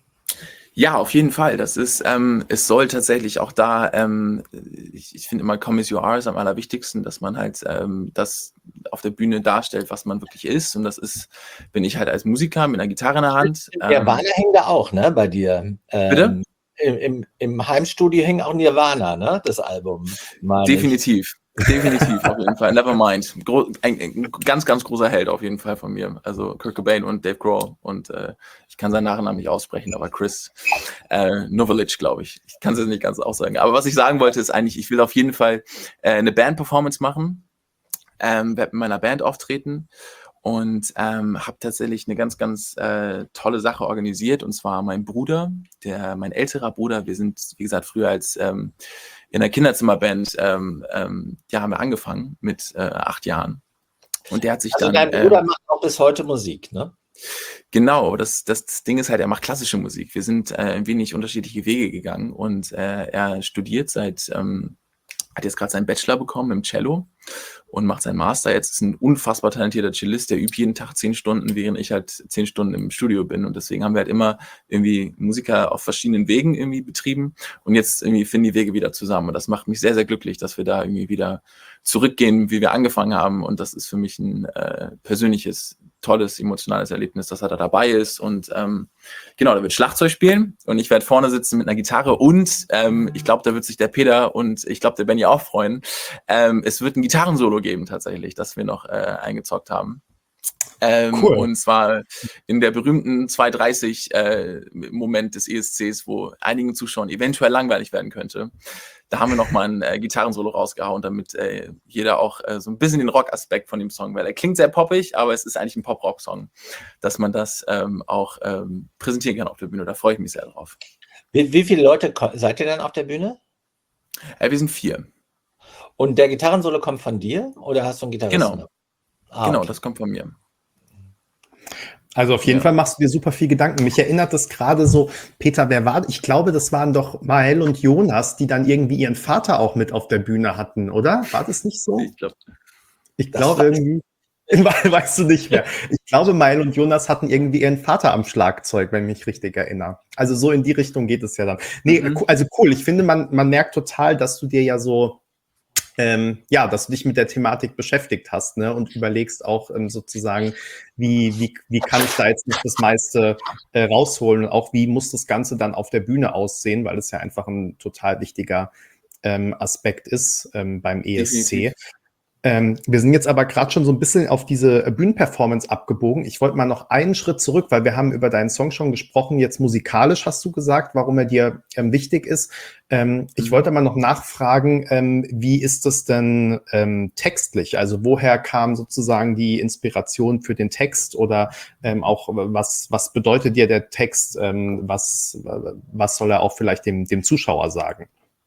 Ja, auf jeden Fall. Das ist, ähm, es soll tatsächlich auch da, ähm, ich, ich finde immer Come As You Are ist am allerwichtigsten, dass man halt ähm, das auf der Bühne darstellt, was man wirklich ist. Und das ist, bin ich halt als Musiker mit einer Gitarre in der Hand. Nirvana ähm, hängt da auch, ne, bei dir. Ähm, bitte? Im, im, Im Heimstudio hing auch Nirvana, ne, das Album. Definitiv. Definitiv, auf jeden Fall. Nevermind. Gro ein, ein ganz, ganz großer Held auf jeden Fall von mir. Also Kurt Cobain und Dave Grohl. Und äh, ich kann seinen Nachnamen nicht aussprechen, aber Chris äh, Novelic, glaube ich. Ich kann es jetzt nicht ganz aussagen. Aber was ich sagen wollte, ist eigentlich, ich will auf jeden Fall äh, eine Band-Performance machen. Ähm, werde mit meiner Band auftreten. Und ähm, habe tatsächlich eine ganz, ganz äh, tolle Sache organisiert. Und zwar mein Bruder, der, mein älterer Bruder, wir sind, wie gesagt, früher als ähm, in der Kinderzimmerband, ähm, ähm, ja, haben wir angefangen mit äh, acht Jahren. Und der hat sich also dann... dein Bruder äh, macht auch bis heute Musik, ne? Genau, das, das Ding ist halt, er macht klassische Musik. Wir sind äh, ein wenig unterschiedliche Wege gegangen und äh, er studiert seit... Ähm, hat jetzt gerade seinen Bachelor bekommen im Cello und macht seinen Master. Jetzt ist ein unfassbar talentierter Cellist, der übt jeden Tag zehn Stunden, während ich halt zehn Stunden im Studio bin. Und deswegen haben wir halt immer irgendwie Musiker auf verschiedenen Wegen irgendwie betrieben. Und jetzt irgendwie finden die Wege wieder zusammen. Und das macht mich sehr, sehr glücklich, dass wir da irgendwie wieder zurückgehen, wie wir angefangen haben. Und das ist für mich ein äh, persönliches, tolles, emotionales Erlebnis, dass er da dabei ist. Und ähm, genau, der wird Schlagzeug spielen und ich werde vorne sitzen mit einer Gitarre und ähm, ich glaube, da wird sich der Peter und ich glaube, der Benny auch freuen. Ähm, es wird ein Gitarrensolo geben tatsächlich, das wir noch äh, eingezockt haben. Ähm, cool. Und zwar in der berühmten zwei dreißig äh, Moment des E S Cs, wo einigen Zuschauern eventuell langweilig werden könnte. Da haben wir nochmal ein äh, Gitarrensolo rausgehauen, damit äh, jeder auch äh, so ein bisschen den Rock-Aspekt von dem Song, weil er klingt sehr poppig, aber es ist eigentlich ein Pop-Rock-Song, dass man das ähm, auch ähm, präsentieren kann auf der Bühne. Da freue ich mich sehr drauf. Wie, wie viele Leute seid ihr denn auf der Bühne? Äh, wir sind vier. Und der Gitarrensolo kommt von dir oder hast du einen Gitarristen? Genau, ah, genau, okay. Das kommt von mir. Also auf jeden ja. Fall machst du dir super viel Gedanken. Mich erinnert das gerade so, Peter, wer war, ich glaube, das waren doch Mael und Jonas, die dann irgendwie ihren Vater auch mit auf der Bühne hatten, oder? War das nicht so? Ich glaube ich glaub, irgendwie. Weißt du nicht mehr. Ich glaube, Mael und Jonas hatten irgendwie ihren Vater am Schlagzeug, wenn ich mich richtig erinnere. Also so in die Richtung geht es ja dann. Nee, Mhm. also cool. Ich finde, man, man merkt total, dass du dir ja so, ähm, ja, dass du dich mit der Thematik beschäftigt hast, ne, und überlegst auch ähm, sozusagen, wie, wie, wie kann ich da jetzt noch das meiste äh, rausholen und auch wie muss das Ganze dann auf der Bühne aussehen, weil es ja einfach ein total wichtiger ähm, Aspekt ist ähm, beim E S C. Definitiv. Ähm, wir sind jetzt aber gerade schon so ein bisschen auf diese Bühnenperformance abgebogen. Ich wollte mal noch einen Schritt zurück, weil wir haben über deinen Song schon gesprochen. Jetzt musikalisch hast du gesagt, warum er dir ähm, wichtig ist. Ähm, ich Mhm. wollte mal noch nachfragen, ähm, wie ist das denn ähm, textlich? Also woher kam sozusagen die Inspiration für den Text oder ähm, auch was, was bedeutet dir der Text? Ähm, was, was soll er auch vielleicht dem, dem Zuschauer sagen?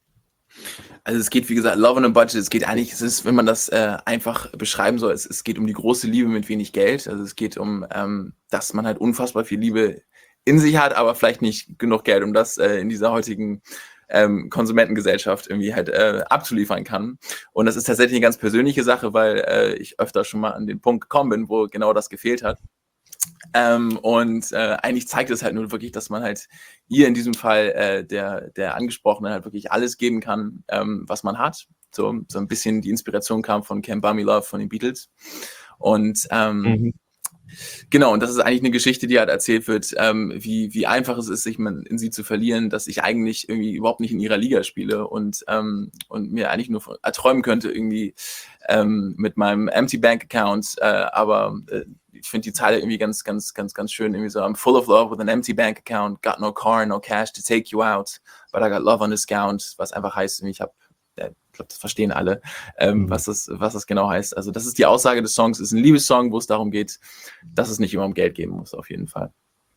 Also es geht, wie gesagt, Love on a Budget, es geht eigentlich, es ist, wenn man das äh, einfach beschreiben soll, es, es geht um die große Liebe mit wenig Geld. Also es geht um, ähm, dass man halt unfassbar viel Liebe in sich hat, aber vielleicht nicht genug Geld, um das äh, in dieser heutigen ähm, Konsumentengesellschaft irgendwie halt äh, abzuliefern kann. Und das ist tatsächlich eine ganz persönliche Sache, weil äh, ich öfter schon mal an den Punkt gekommen bin, wo genau das gefehlt hat. Ähm, und äh, eigentlich zeigt es halt nur wirklich, dass man halt ihr in diesem Fall äh, der, der Angesprochene halt wirklich alles geben kann, ähm, was man hat. So, so ein bisschen die Inspiration kam von Can't Buy Me Love von den Beatles. Und ähm, Mhm. genau, und das ist eigentlich eine Geschichte, die halt erzählt wird, ähm, wie, wie einfach es ist, sich in sie zu verlieren, dass ich eigentlich irgendwie überhaupt nicht in ihrer Liga spiele und, ähm, und mir eigentlich nur erträumen könnte, irgendwie ähm, mit meinem Empty Bank Account, äh, aber äh, ich finde die Zeile irgendwie ganz, ganz, ganz, ganz schön, irgendwie so, I'm full of love with an empty bank account, got no car, no cash to take you out, but I got love on discount, was einfach heißt, ich habe, ich glaube, das verstehen alle, ähm, Mhm. was, das, was das genau heißt. Also das ist die Aussage des Songs, es ist ein Liebessong, wo es darum geht, dass es nicht immer um Geld gehen muss, auf jeden Fall.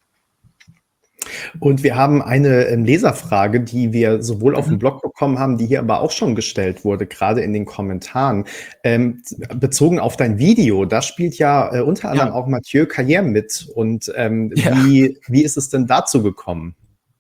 Und wir haben eine ähm, Leserfrage, die wir sowohl auf dem Mhm. Blog bekommen haben, die hier aber auch schon gestellt wurde, gerade in den Kommentaren. Ähm, bezogen auf dein Video, da spielt ja äh, unter anderem Ja. auch Mathieu Carrière mit. Und ähm, Ja. wie, wie ist es denn dazu gekommen?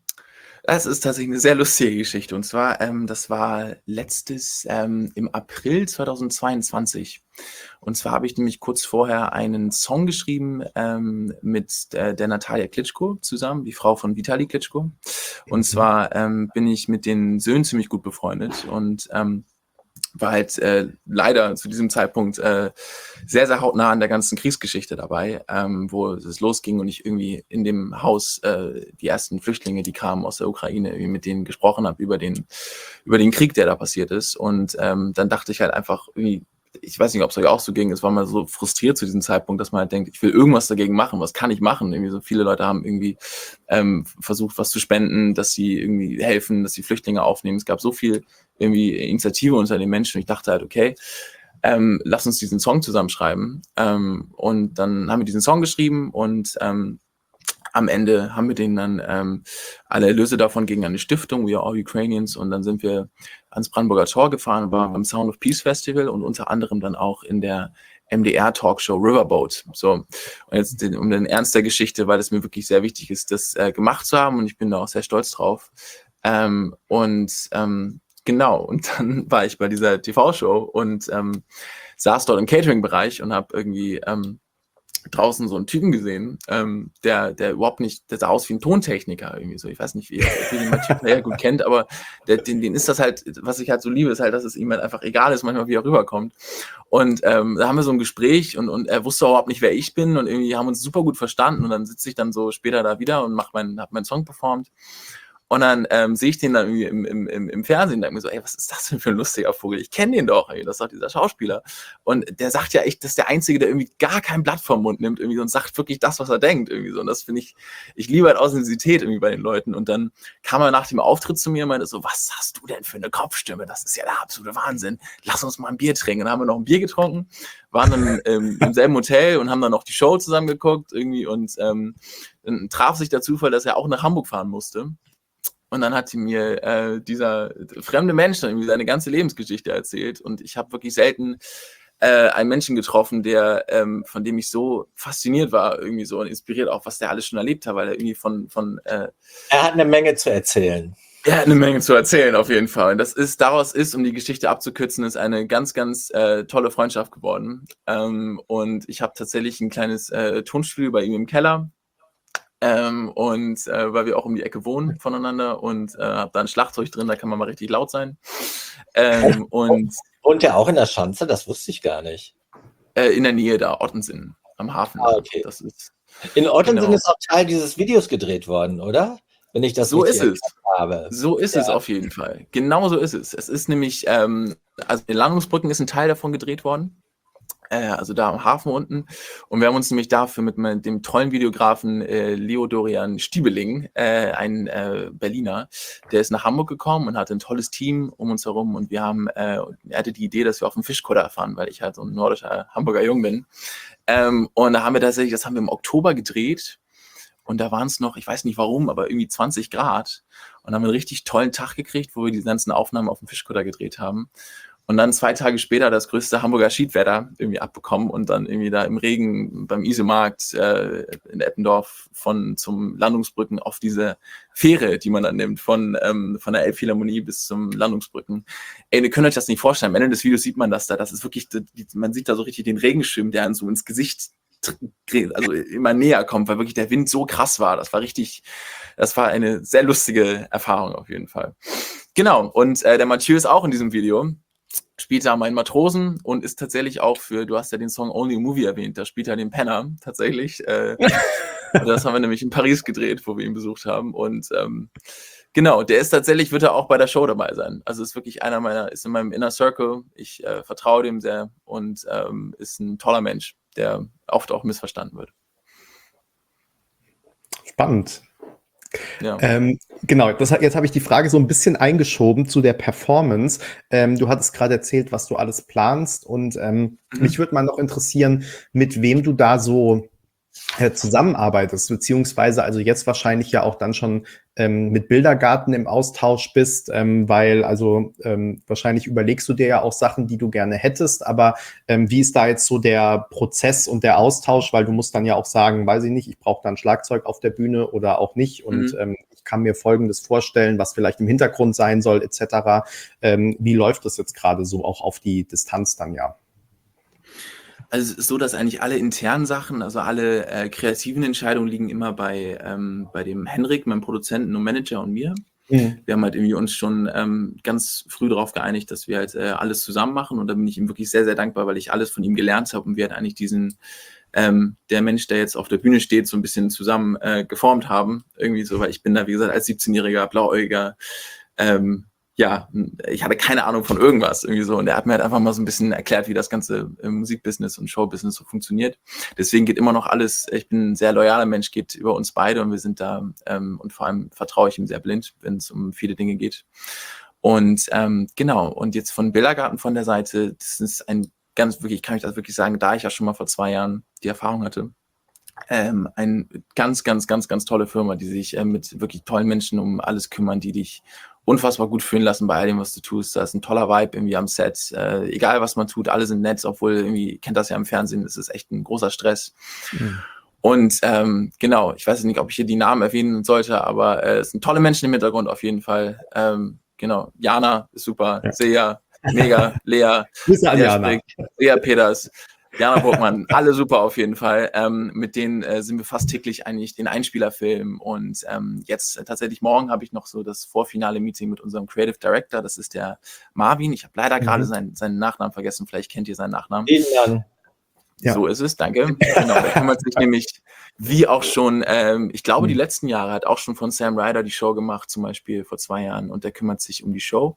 Das ist tatsächlich eine sehr lustige Geschichte. Und zwar, ähm, das war letztes ähm, im April zweitausendzweiundzwanzig. Und zwar habe ich nämlich kurz vorher einen Song geschrieben ähm, mit der, der Natalia Klitschko zusammen, die Frau von Vitali Klitschko. Und Mhm. zwar ähm, bin ich mit den Söhnen ziemlich gut befreundet und ähm, war halt äh, leider zu diesem Zeitpunkt äh, sehr, sehr hautnah an der ganzen Kriegsgeschichte dabei, ähm, wo es losging und ich irgendwie in dem Haus äh, die ersten Flüchtlinge, die kamen aus der Ukraine, irgendwie mit denen gesprochen habe über den, über den Krieg, der da passiert ist. Und ähm, dann dachte ich halt einfach irgendwie, ich weiß nicht, ob es euch auch so ging, es war mal so frustriert zu diesem Zeitpunkt, dass man halt denkt, ich will irgendwas dagegen machen, was kann ich machen? Irgendwie so viele Leute haben irgendwie ähm, versucht, was zu spenden, dass sie irgendwie helfen, dass sie Flüchtlinge aufnehmen. Es gab so viel irgendwie Initiative unter den Menschen. Ich dachte halt, okay, ähm, lass uns diesen Song zusammenschreiben. Ähm, und dann haben wir diesen Song geschrieben und ähm, am Ende haben wir den dann ähm, alle Erlöse davon gegen eine Stiftung, We Are All Ukrainians, und dann sind wir ans Brandenburger Tor gefahren, waren beim Sound of Peace Festival und unter anderem dann auch in der M D R-Talkshow Riverboat. So, und jetzt den, um den Ernst der Geschichte, weil es mir wirklich sehr wichtig ist, das äh, gemacht zu haben und ich bin da auch sehr stolz drauf. Ähm, und ähm, genau, und dann war ich bei dieser T V-Show und ähm, saß dort im Catering-Bereich und habe irgendwie ähm, draußen so einen Typen gesehen, ähm, der, der überhaupt nicht, der sah aus wie ein Tontechniker irgendwie so. Ich weiß nicht, wie, wie den Mathieu Carrière gut kennt, aber der, den, den ist das halt, was ich halt so liebe, ist halt, dass es ihm halt einfach egal ist, manchmal wie er rüberkommt. Und ähm, da haben wir so ein Gespräch und, und er wusste überhaupt nicht, wer ich bin und irgendwie haben uns super gut verstanden und dann sitze ich dann so später da wieder und mach meinen, hab meinen Song performt. Und dann ähm, sehe ich den dann irgendwie im, im, im, im Fernsehen und denke mir so, ey, was ist das denn für ein lustiger Vogel? Ich kenne den doch, ey, das ist doch dieser Schauspieler. Und der sagt ja echt, das ist der Einzige, der irgendwie gar kein Blatt vom Mund nimmt irgendwie und sagt wirklich das, was er denkt irgendwie so. Und das finde ich, ich liebe halt Authentizität irgendwie bei den Leuten. Und dann kam er nach dem Auftritt zu mir und meinte so, was hast du denn für eine Kopfstimme? Das ist ja der absolute Wahnsinn. Lass uns mal ein Bier trinken. Und dann haben wir noch ein Bier getrunken, waren dann ähm, im selben Hotel und haben dann noch die Show zusammen geguckt irgendwie und ähm, dann traf sich der Zufall, dass er auch nach Hamburg fahren musste. Und dann hat mir äh, dieser fremde Mensch dann irgendwie seine ganze Lebensgeschichte erzählt. Und ich habe wirklich selten äh, einen Menschen getroffen, der ähm, von dem ich so fasziniert war, irgendwie so und inspiriert auch, was der alles schon erlebt hat, weil er irgendwie von... von äh er hat eine Menge zu erzählen. Ja, eine Menge zu erzählen auf jeden Fall. Und das ist, daraus ist, um die Geschichte abzukürzen, ist eine ganz, ganz äh, tolle Freundschaft geworden. Ähm, und ich habe tatsächlich ein kleines äh, Tonstudio bei ihm im Keller. Ähm, und äh, weil wir auch um die Ecke wohnen voneinander und äh, habe da ein Schlagzeug drin, da kann man mal richtig laut sein. Ähm, und Wohnt er auch in der Schanze? Das wusste ich gar nicht. äh, in der Nähe da, Ottensen, am Hafen. Ah, Da. okay. Das ist, In Ottensen genau. ist auch Teil dieses Videos gedreht worden, oder? Wenn ich das So richtig ist es. erkannt habe. So ist es Ja. auf jeden Fall. Genau so ist es. Es ist nämlich, ähm, also in Landungsbrücken ist ein Teil davon gedreht worden. Äh, also da am Hafen unten. Und wir haben uns nämlich dafür mit me- dem tollen Videografen äh, Leo Dorian Stiebeling, äh, ein äh, Berliner, der ist nach Hamburg gekommen und hatte ein tolles Team um uns herum. Und wir haben, äh, er hatte die Idee, dass wir auf dem Fischkutter fahren, weil ich halt so ein nordischer Hamburger Jung bin. Ähm, und da haben wir tatsächlich, das haben wir im Oktober gedreht. Und da waren es noch, ich weiß nicht warum, aber irgendwie zwanzig Grad. Und haben einen richtig tollen Tag gekriegt, wo wir die ganzen Aufnahmen auf dem Fischkutter gedreht haben. Und dann zwei Tage später das größte Hamburger Schiedwetter irgendwie abbekommen und dann irgendwie da im Regen beim Isemarkt äh, in Eppendorf von zum Landungsbrücken auf diese Fähre, die man dann nimmt, von, ähm, von der Elbphilharmonie bis zum Landungsbrücken. Ey, ihr könnt euch das nicht vorstellen. Am Ende des Videos sieht man das da. Das ist wirklich, man sieht da so richtig den Regenschirm, der einem so ins Gesicht also immer näher kommt, weil wirklich der Wind so krass war. Das war richtig, das war eine sehr lustige Erfahrung auf jeden Fall. Genau, und äh, der Mathieu ist auch in diesem Video, spielt da meinen Matrosen und ist tatsächlich auch für, du hast ja den Song Only a Movie erwähnt, da spielt er den Penner tatsächlich. Äh, das haben wir nämlich in Paris gedreht, wo wir ihn besucht haben und ähm, genau, der ist tatsächlich, wird er auch bei der Show dabei sein. Also ist wirklich einer meiner, ist in meinem Inner Circle. Ich äh, vertraue dem sehr und ähm, ist ein toller Mensch, der oft auch missverstanden wird. Spannend. Ja. Ähm, genau, das, hat- jetzt habe ich die Frage so ein bisschen eingeschoben zu der Performance. Ähm, du hattest gerade erzählt, was du alles planst und ähm, Mhm. mich würde mal noch interessieren, mit wem du da so äh, zusammenarbeitest, beziehungsweise also jetzt wahrscheinlich ja auch dann schon ähm, mit Bildergarten im Austausch bist, ähm, weil also ähm, wahrscheinlich überlegst du dir ja auch Sachen, die du gerne hättest, aber ähm, wie ist da jetzt so der Prozess und der Austausch, weil du musst dann ja auch sagen, weiß ich nicht, ich brauche dann Schlagzeug auf der Bühne oder auch nicht und Mhm. ähm, ich kann mir Folgendes vorstellen, was vielleicht im Hintergrund sein soll, et cetera. Ähm, wie läuft das jetzt gerade so auch auf die Distanz dann ja? Also es ist so, dass eigentlich alle internen Sachen, also alle äh, kreativen Entscheidungen liegen immer bei, ähm, bei dem Henrik, meinem Produzenten und Manager und mir. Mhm. Wir haben halt irgendwie uns schon ähm, ganz früh darauf geeinigt, dass wir halt äh, alles zusammen machen und da bin ich ihm wirklich sehr, sehr dankbar, weil ich alles von ihm gelernt habe und wir halt eigentlich diesen, ähm, der Mensch, der jetzt auf der Bühne steht, so ein bisschen zusammen äh, geformt haben. Irgendwie so, weil ich bin da, wie gesagt, als siebzehnjähriger, blauäugiger, ähm, ja, ich hatte keine Ahnung von irgendwas irgendwie so und er hat mir halt einfach mal so ein bisschen erklärt, wie das ganze äh, Musikbusiness und Showbusiness so funktioniert. Deswegen geht immer noch alles, ich bin ein sehr loyaler Mensch, geht über uns beide und wir sind da ähm, und vor allem vertraue ich ihm sehr blind, wenn es um viele Dinge geht. Und ähm, genau, und jetzt von Bildergarten von der Seite, das ist ein ganz wirklich, kann ich das wirklich sagen, da ich ja schon mal vor zwei Jahren die Erfahrung hatte, ähm, eine ganz, ganz, ganz, ganz tolle Firma, die sich äh, mit wirklich tollen Menschen um alles kümmern, die dich unfassbar gut fühlen lassen bei all dem, was du tust. Da ist ein toller Vibe irgendwie am Set. Äh, egal, was man tut, alle sind nett, obwohl irgendwie, kennt das ja im Fernsehen, das ist echt ein großer Stress. Mhm. Und ähm, genau, ich weiß nicht, ob ich hier die Namen erwähnen sollte, aber äh, es sind tolle Menschen im Hintergrund auf jeden Fall. Ähm, genau, Jana ist super, Ja. Sea, mega, Lea, Grüße an Lea Jana. Sprick, Lea Peters, Jana Burgmann, alle super auf jeden Fall. Ähm, mit denen äh, sind wir fast täglich eigentlich den Einspielerfilm und ähm, jetzt äh, tatsächlich morgen habe ich noch so das Vorfinale-Meeting mit unserem Creative Director, das ist der Marvin. Ich habe leider gerade Mhm. seinen, seinen Nachnamen vergessen, vielleicht kennt ihr seinen Nachnamen. Vielen Dank. Ja. So ist es, danke. Genau, der kümmert sich nämlich, wie auch schon, ähm, ich glaube, die Mhm. letzten Jahre hat auch schon von Sam Ryder die Show gemacht, zum Beispiel vor zwei Jahren, und der kümmert sich um die Show.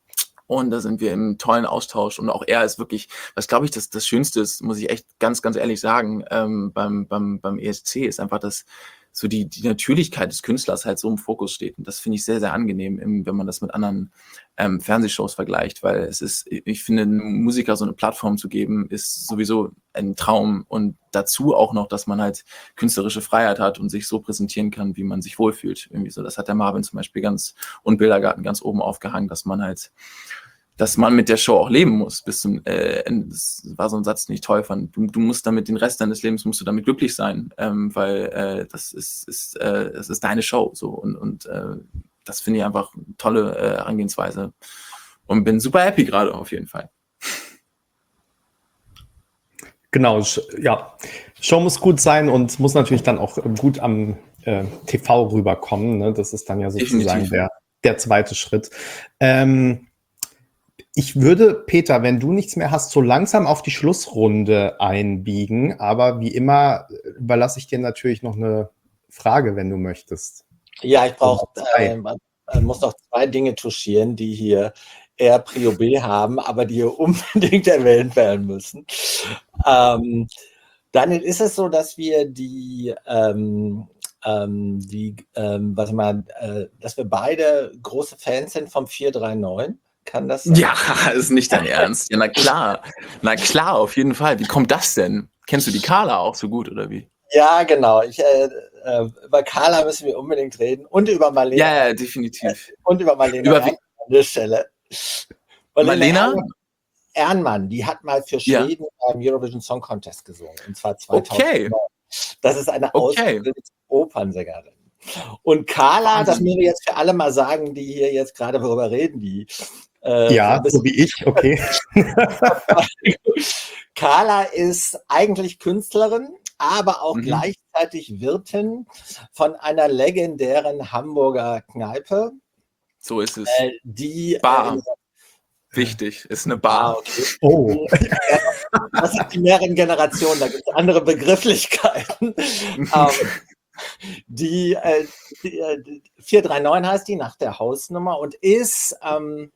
Und da sind wir im tollen Austausch und auch er ist wirklich, was glaube ich, das, das Schönste ist, muss ich echt ganz, ganz ehrlich sagen, ähm, beim, beim, beim E S C ist einfach, dass so die, die Natürlichkeit des Künstlers halt so im Fokus steht. Und das finde ich sehr, sehr angenehm, im, wenn man das mit anderen ähm, Fernsehshows vergleicht, weil es ist, ich finde, einem Musiker so eine Plattform zu geben, ist sowieso ein Traum und dazu auch noch, dass man halt künstlerische Freiheit hat und sich so präsentieren kann, wie man sich wohlfühlt. Irgendwie so, das hat der Marvin zum Beispiel ganz und Bildergarten ganz oben aufgehangen, dass man halt dass man mit der Show auch leben muss bis zum äh, Ende. Das war so ein Satz, den ich toll fand. Du, du musst damit den Rest deines Lebens musst du damit glücklich sein, ähm, weil äh, das ist, ist, äh, das ist deine Show so und, und äh, das finde ich einfach eine tolle äh, Herangehensweise und bin super happy gerade auf jeden Fall. Genau, ja. Show muss gut sein und muss natürlich dann auch gut am äh, T V rüberkommen. Ne? Das ist dann ja sozusagen der, der zweite Schritt. Ähm, ich würde, Peter, wenn du nichts mehr hast, so langsam auf die Schlussrunde einbiegen. Aber wie immer überlasse ich dir natürlich noch eine Frage, wenn du möchtest. Ja, ich brauche, äh, muss noch zwei Dinge touchieren, die hier eher Prio B haben, aber die hier unbedingt erwähnt werden müssen. Ähm, Daniel, ist es so, dass wir die, ähm, ähm, die ähm, was mal, äh, dass wir beide große Fans sind vom vier drei neun? Kann das sein? Ja, ist nicht dein Ernst. Ja, na klar. Na klar, auf jeden Fall. Wie kommt das denn? Kennst du die Carla auch so gut, oder wie? Ja, genau. Ich, äh, äh, über Carla müssen wir unbedingt reden und über Marlene. Ja, ja, definitiv. Und über Marlene über Ernmann an der Stelle. Marlena? Ernmann, die hat mal für Schweden ja. beim Eurovision Song Contest gesungen. Und zwar zweitausend. Okay. Das ist eine okay. ausgebildete Opernsängerin. Und Carla, Wahnsinn. Das müssen wir jetzt für alle mal sagen, die hier jetzt gerade darüber reden, die Äh, ja, so wie ich, okay. Carla ist eigentlich Künstlerin, aber auch mhm. gleichzeitig Wirtin von einer legendären Hamburger Kneipe. So ist es. Äh, die Bar. Äh, Wichtig, ist eine Bar. Okay. Oh. Das sind die mehreren Generationen, da gibt es andere Begrifflichkeiten. ähm, die, äh, die äh, vier drei neun heißt die, nach der Hausnummer, und ist ähm,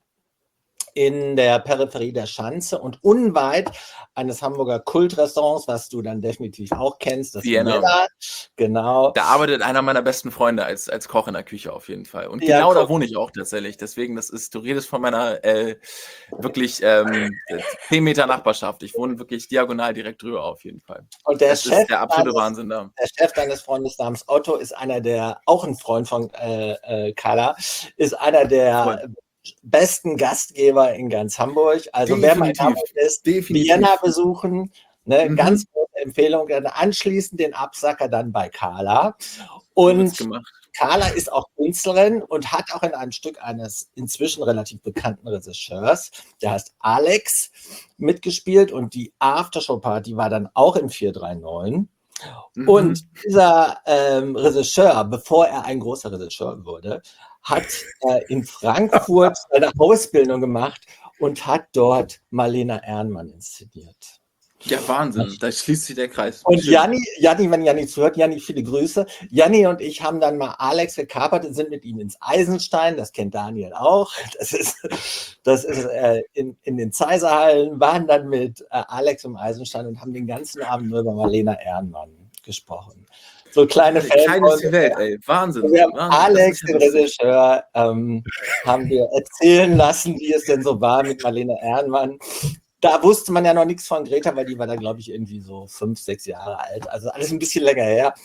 in der Peripherie der Schanze und unweit eines Hamburger Kultrestaurants, was du dann definitiv auch kennst, das Vienna. Vienna. Genau. Da arbeitet einer meiner besten Freunde als, als Koch in der Küche auf jeden Fall. Und ja, genau da wohne ich auch tatsächlich. Deswegen, das ist, du redest von meiner äh, wirklich ähm, zehn Meter Nachbarschaft. Ich wohne wirklich diagonal direkt drüber auf jeden Fall. Und der das Chef ist der absolute deines, Wahnsinn da. Der Chef deines Freundes namens Otto ist einer der, auch ein Freund von äh, äh, Carla, ist einer der Freund. besten Gastgeber in ganz Hamburg. Also definitiv. Wer mal in Hamburg ist, definitiv. Vienna besuchen. Ne, mhm. Ganz gute Empfehlung. Dann anschließend den Absacker dann bei Carla. Und Carla ist auch Künstlerin und hat auch in einem Stück eines inzwischen relativ bekannten Regisseurs, der heißt Alex, mitgespielt. Und die Aftershow-Party war dann auch im vier drei neun. Mhm. Und dieser ähm, Regisseur, bevor er ein großer Regisseur wurde, hat äh, in Frankfurt eine Ausbildung gemacht und hat dort Marlene Ernmann inszeniert. Ja, Wahnsinn, da schließt sich der Kreis. Und Janni, Janni, wenn Janni zuhört, Janni, viele Grüße. Janni und ich haben dann mal Alex gekapert und sind mit ihm ins Eisenstein, das kennt Daniel auch. Das ist, das ist äh, in, in den Zeiserhallen, waren dann mit äh, Alex im Eisenstein und haben den ganzen Abend nur über Marlene Ernmann gesprochen. So kleine Fans. Klein ist die Welt, ey. Wahnsinn. Wir haben Wahnsinn. Alex, den Regisseur, ähm, haben wir erzählen lassen, wie es denn so war mit Marlene Ernmann. Da wusste man ja noch nichts von Greta, weil die war da, glaube ich, irgendwie so fünf, sechs Jahre alt. Also alles ein bisschen länger her.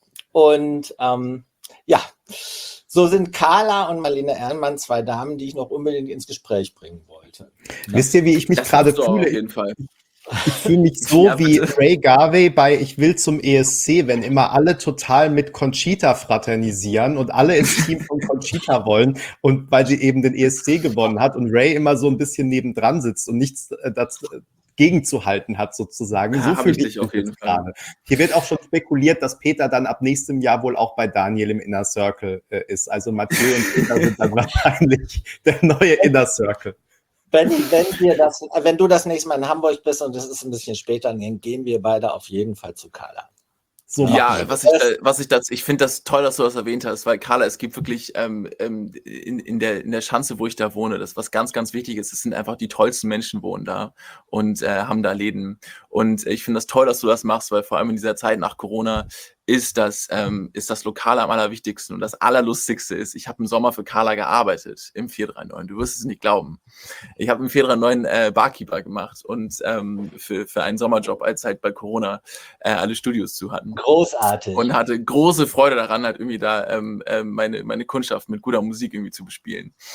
Und ähm, ja, so sind Carla und Marlene Ernmann zwei Damen, die ich noch unbedingt ins Gespräch bringen wollte. Ja. Wisst ihr, wie ich mich das gerade fühle? Auf jeden Fall. Ich fühle mich so ja, wie Ray Garvey bei Ich will zum E S C, wenn immer alle total mit Conchita fraternisieren und alle ins Team von Conchita wollen und weil sie eben den E S C gewonnen hat und Ray immer so ein bisschen nebendran sitzt und nichts äh, dagegen zu halten hat sozusagen. Ja, so fühle ich mich jetzt gerade. Hier wird auch schon spekuliert, dass Peter dann ab nächstem Jahr wohl auch bei Daniel im Inner Circle äh, ist. Also Mathieu und Peter sind dann wahrscheinlich der neue Inner Circle. Wenn, wenn, wir das, wenn du das nächste Mal in Hamburg bist und es ist ein bisschen später, dann gehen wir beide auf jeden Fall zu Carla. So ja, was ich, äh, was ich das, ich finde das toll, dass du das erwähnt hast, weil Carla, es gibt wirklich ähm, in, in, der, in der Schanze, wo ich da wohne, das was ganz, ganz wichtig ist, es sind einfach die tollsten Menschen wohnen da und äh, haben da Läden. Und ich finde das toll, dass du das machst, weil vor allem in dieser Zeit nach Corona ist das, ähm, ist das Lokale am allerwichtigsten. Und das Allerlustigste ist, ich habe im Sommer für Carla gearbeitet, im vier drei neun. Du wirst es nicht glauben. Ich habe im vier drei neun äh, Barkeeper gemacht und ähm, für, für einen Sommerjob, als halt bei Corona äh, alle Studios zu hatten. Großartig. Und hatte große Freude daran, halt irgendwie da ähm, äh, meine, meine Kundschaft mit guter Musik irgendwie zu bespielen.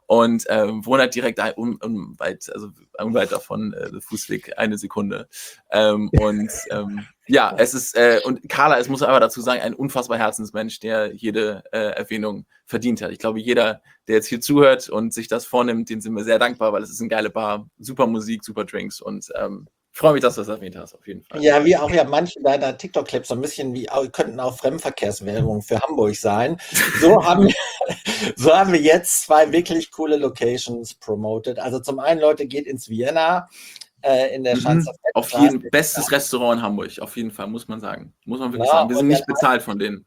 und ähm, wohne halt direkt ein, un, unweit, also unweit davon, äh, Fußweg, eine Sekunde. Ähm, und ähm, ja, es ist, äh, und Carla, es muss aber dazu sagen, ein unfassbar Herzensmensch, der jede äh, Erwähnung verdient hat. Ich glaube, jeder, der jetzt hier zuhört und sich das vornimmt, den sind wir sehr dankbar, weil es ist eine geile Bar, super Musik, super Drinks und ähm, ich freue mich, dass du das erwähnt hast, auf jeden Fall. Ja, wie auch ja manche deiner TikTok-Clips so ein bisschen wie könnten auch Fremdenverkehrswerbung für Hamburg sein. So haben, so haben wir jetzt zwei wirklich coole Locations promoted. Also zum einen, Leute, geht ins Vienna äh, in der Mhm. Schanzer Auf jeden bestes Restaurant in Hamburg, auf jeden Fall, muss man sagen. Muss man wirklich Ja, sagen. Wir sind und nicht dann- bezahlt von denen.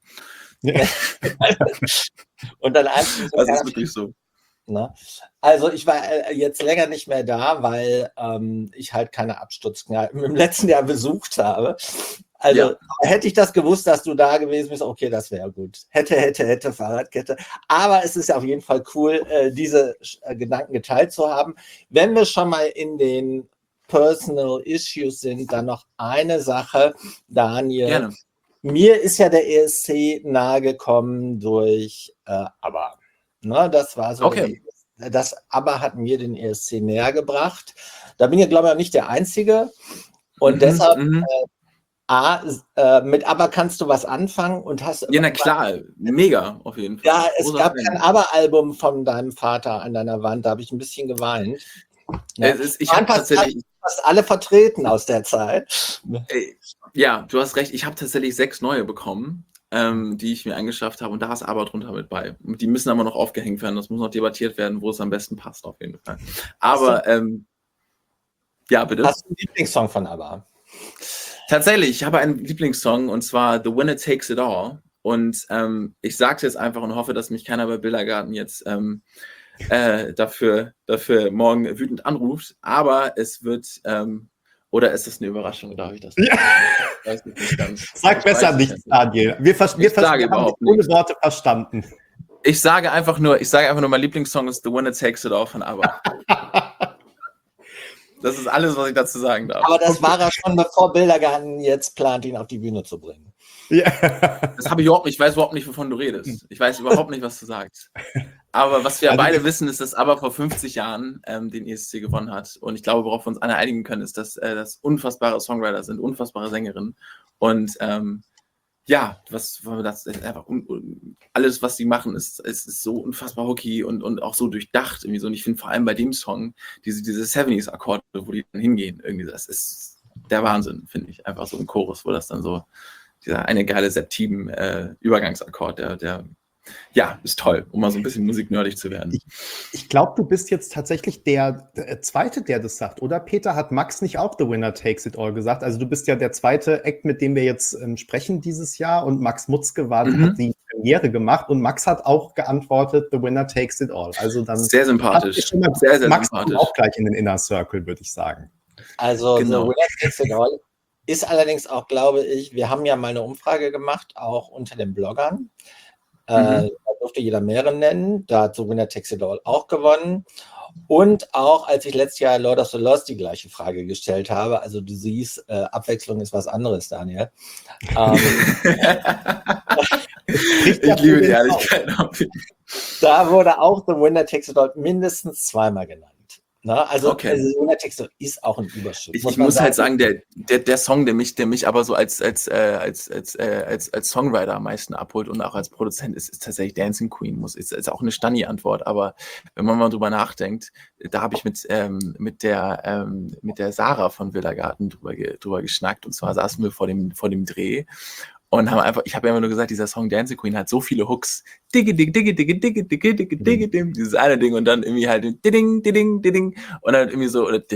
Und dann einfach so Das ist ganz- wirklich so. Ne? Also ich war äh, jetzt länger nicht mehr da, weil ähm, ich halt keine Absturzkneipen im letzten Jahr besucht habe. Also Ja. hätte ich das gewusst, dass du da gewesen bist, okay, das wäre gut. Hätte, hätte, hätte, Fahrradkette. Aber es ist auf jeden Fall cool, äh, diese äh, Gedanken geteilt zu haben. Wenn wir schon mal in den Personal Issues sind, dann noch eine Sache, Daniel. Gerne. Mir ist ja der E S C nahegekommen durch äh, ABBA. Ne, das war so. Okay. Der, das ABBA hat mir den E S C näher gebracht. Da bin ich, glaube ich, auch nicht der Einzige. Und Mhm, deshalb, mhm. äh, A, äh, mit ABBA kannst du was anfangen und hast. Ja, na klar, mega, auf jeden Fall. Ja, es Großer gab Fan. kein ABBA-Album von deinem Vater an deiner Wand. Da habe ich ein bisschen geweint. Ja. Es ist, ich Waren habe fast, tatsächlich, fast alle vertreten aus der Zeit. ey, ja, du hast recht, ich habe tatsächlich sechs neue bekommen, ähm, die ich mir angeschafft habe und da ist aber drunter mit bei. Und die müssen aber noch aufgehängt werden, das muss noch debattiert werden, wo es am besten passt, auf jeden Fall. Aber, ähm, ja, bitte. Hast du einen Lieblingssong von ABBA? Tatsächlich, ich habe einen Lieblingssong und zwar The Winner Takes It All. Und ähm, ich sage es jetzt einfach und hoffe, dass mich keiner bei Bildergarten jetzt ähm, äh, dafür, dafür morgen wütend anruft. Aber es wird, ähm, oder ist das eine Überraschung? Darf ich das nicht? Ja. Ich weiß nicht ganz. Sag Ich besser weiß es nichts, nicht. Daniel. Wir, vers wir, Ich vers sage wir haben überhaupt dich ohne nichts. Worte verstanden. Ich sage einfach nur, ich sage einfach nur, mein Lieblingssong ist The Winner Takes It All von ABBA. Das ist alles, was ich dazu sagen darf. Aber das war er schon, bevor Bildergarten jetzt plant, ihn auf die Bühne zu bringen. Ja. Das habe ich überhaupt nicht. Ich weiß überhaupt nicht, wovon du redest. Ich weiß überhaupt nicht, was du sagst. Aber was wir Also beide ich- wissen, ist, dass ABBA vor fünfzig Jahren ähm, den E S C gewonnen hat. Und ich glaube, worauf wir uns alle einigen können, ist, dass äh, das unfassbare Songwriter sind, unfassbare Sängerinnen. Und ähm, ja, was das ist einfach un, un, alles, was sie machen, ist, ist, ist so unfassbar hooky und, und auch so durchdacht. Irgendwie so. Und ich finde vor allem bei dem Song diese, diese siebziger-Akkorde, wo die dann hingehen, irgendwie, das ist der Wahnsinn, finde ich. Einfach so ein Chorus, wo das dann so, dieser eine geile Septimen-Übergangsakkord, der, der, ja, ist toll, um mal so ein bisschen musiknerdig zu werden. Ich glaube, du bist jetzt tatsächlich der, der Zweite, der das sagt, oder? Peter, hat Max nicht auch The Winner Takes It All gesagt? Also du bist ja der zweite Act, mit dem wir jetzt ähm, sprechen dieses Jahr und Max Mutzke war, Mhm. hat die Premiere gemacht und Max hat auch geantwortet, The Winner Takes It All. Also dann Sehr sympathisch. hast du schon mal- Sehr, sehr Max kommt sympathisch. auch gleich in den Inner Circle, würde ich sagen. Also Genau. The Winner Takes It All ist allerdings auch, glaube ich, wir haben ja mal eine Umfrage gemacht, auch unter den Bloggern. Äh, Mhm. da durfte jeder mehrere nennen. Da hat The Winner Takes It All auch gewonnen. Und auch, als ich letztes Jahr Lord of the Lost die gleiche Frage gestellt habe, also du siehst, äh, Abwechslung ist was anderes, Daniel. Ähm, Ich liebe die Ehrlichkeit. da wurde auch The Winner Takes It All mindestens zweimal genannt. Na, also, Okay. also The Winner Takes It All ist auch ein Überschuss. Ich, ich muss halt sagen, der, der, der Song, der mich, der mich aber so als, als, äh, als, als, äh, als, als Songwriter am meisten abholt und auch als Produzent, ist, ist tatsächlich Dancing Queen. Muss, ist, ist auch eine Stani-Antwort, aber wenn man mal drüber nachdenkt, da habe ich mit, ähm, mit, der, ähm, mit der Sarah von Bildergarten drüber, ge, drüber geschnackt und zwar saßen wir vor dem, vor dem Dreh und haben einfach, ich habe ja immer nur gesagt, dieser Song Dancing Queen hat so viele Hooks. Digge, digge, digge, digge, digge, digge, digge, digge, digge, dieses eine Ding und dann irgendwie halt ding, ding, ding und dann irgendwie so, oder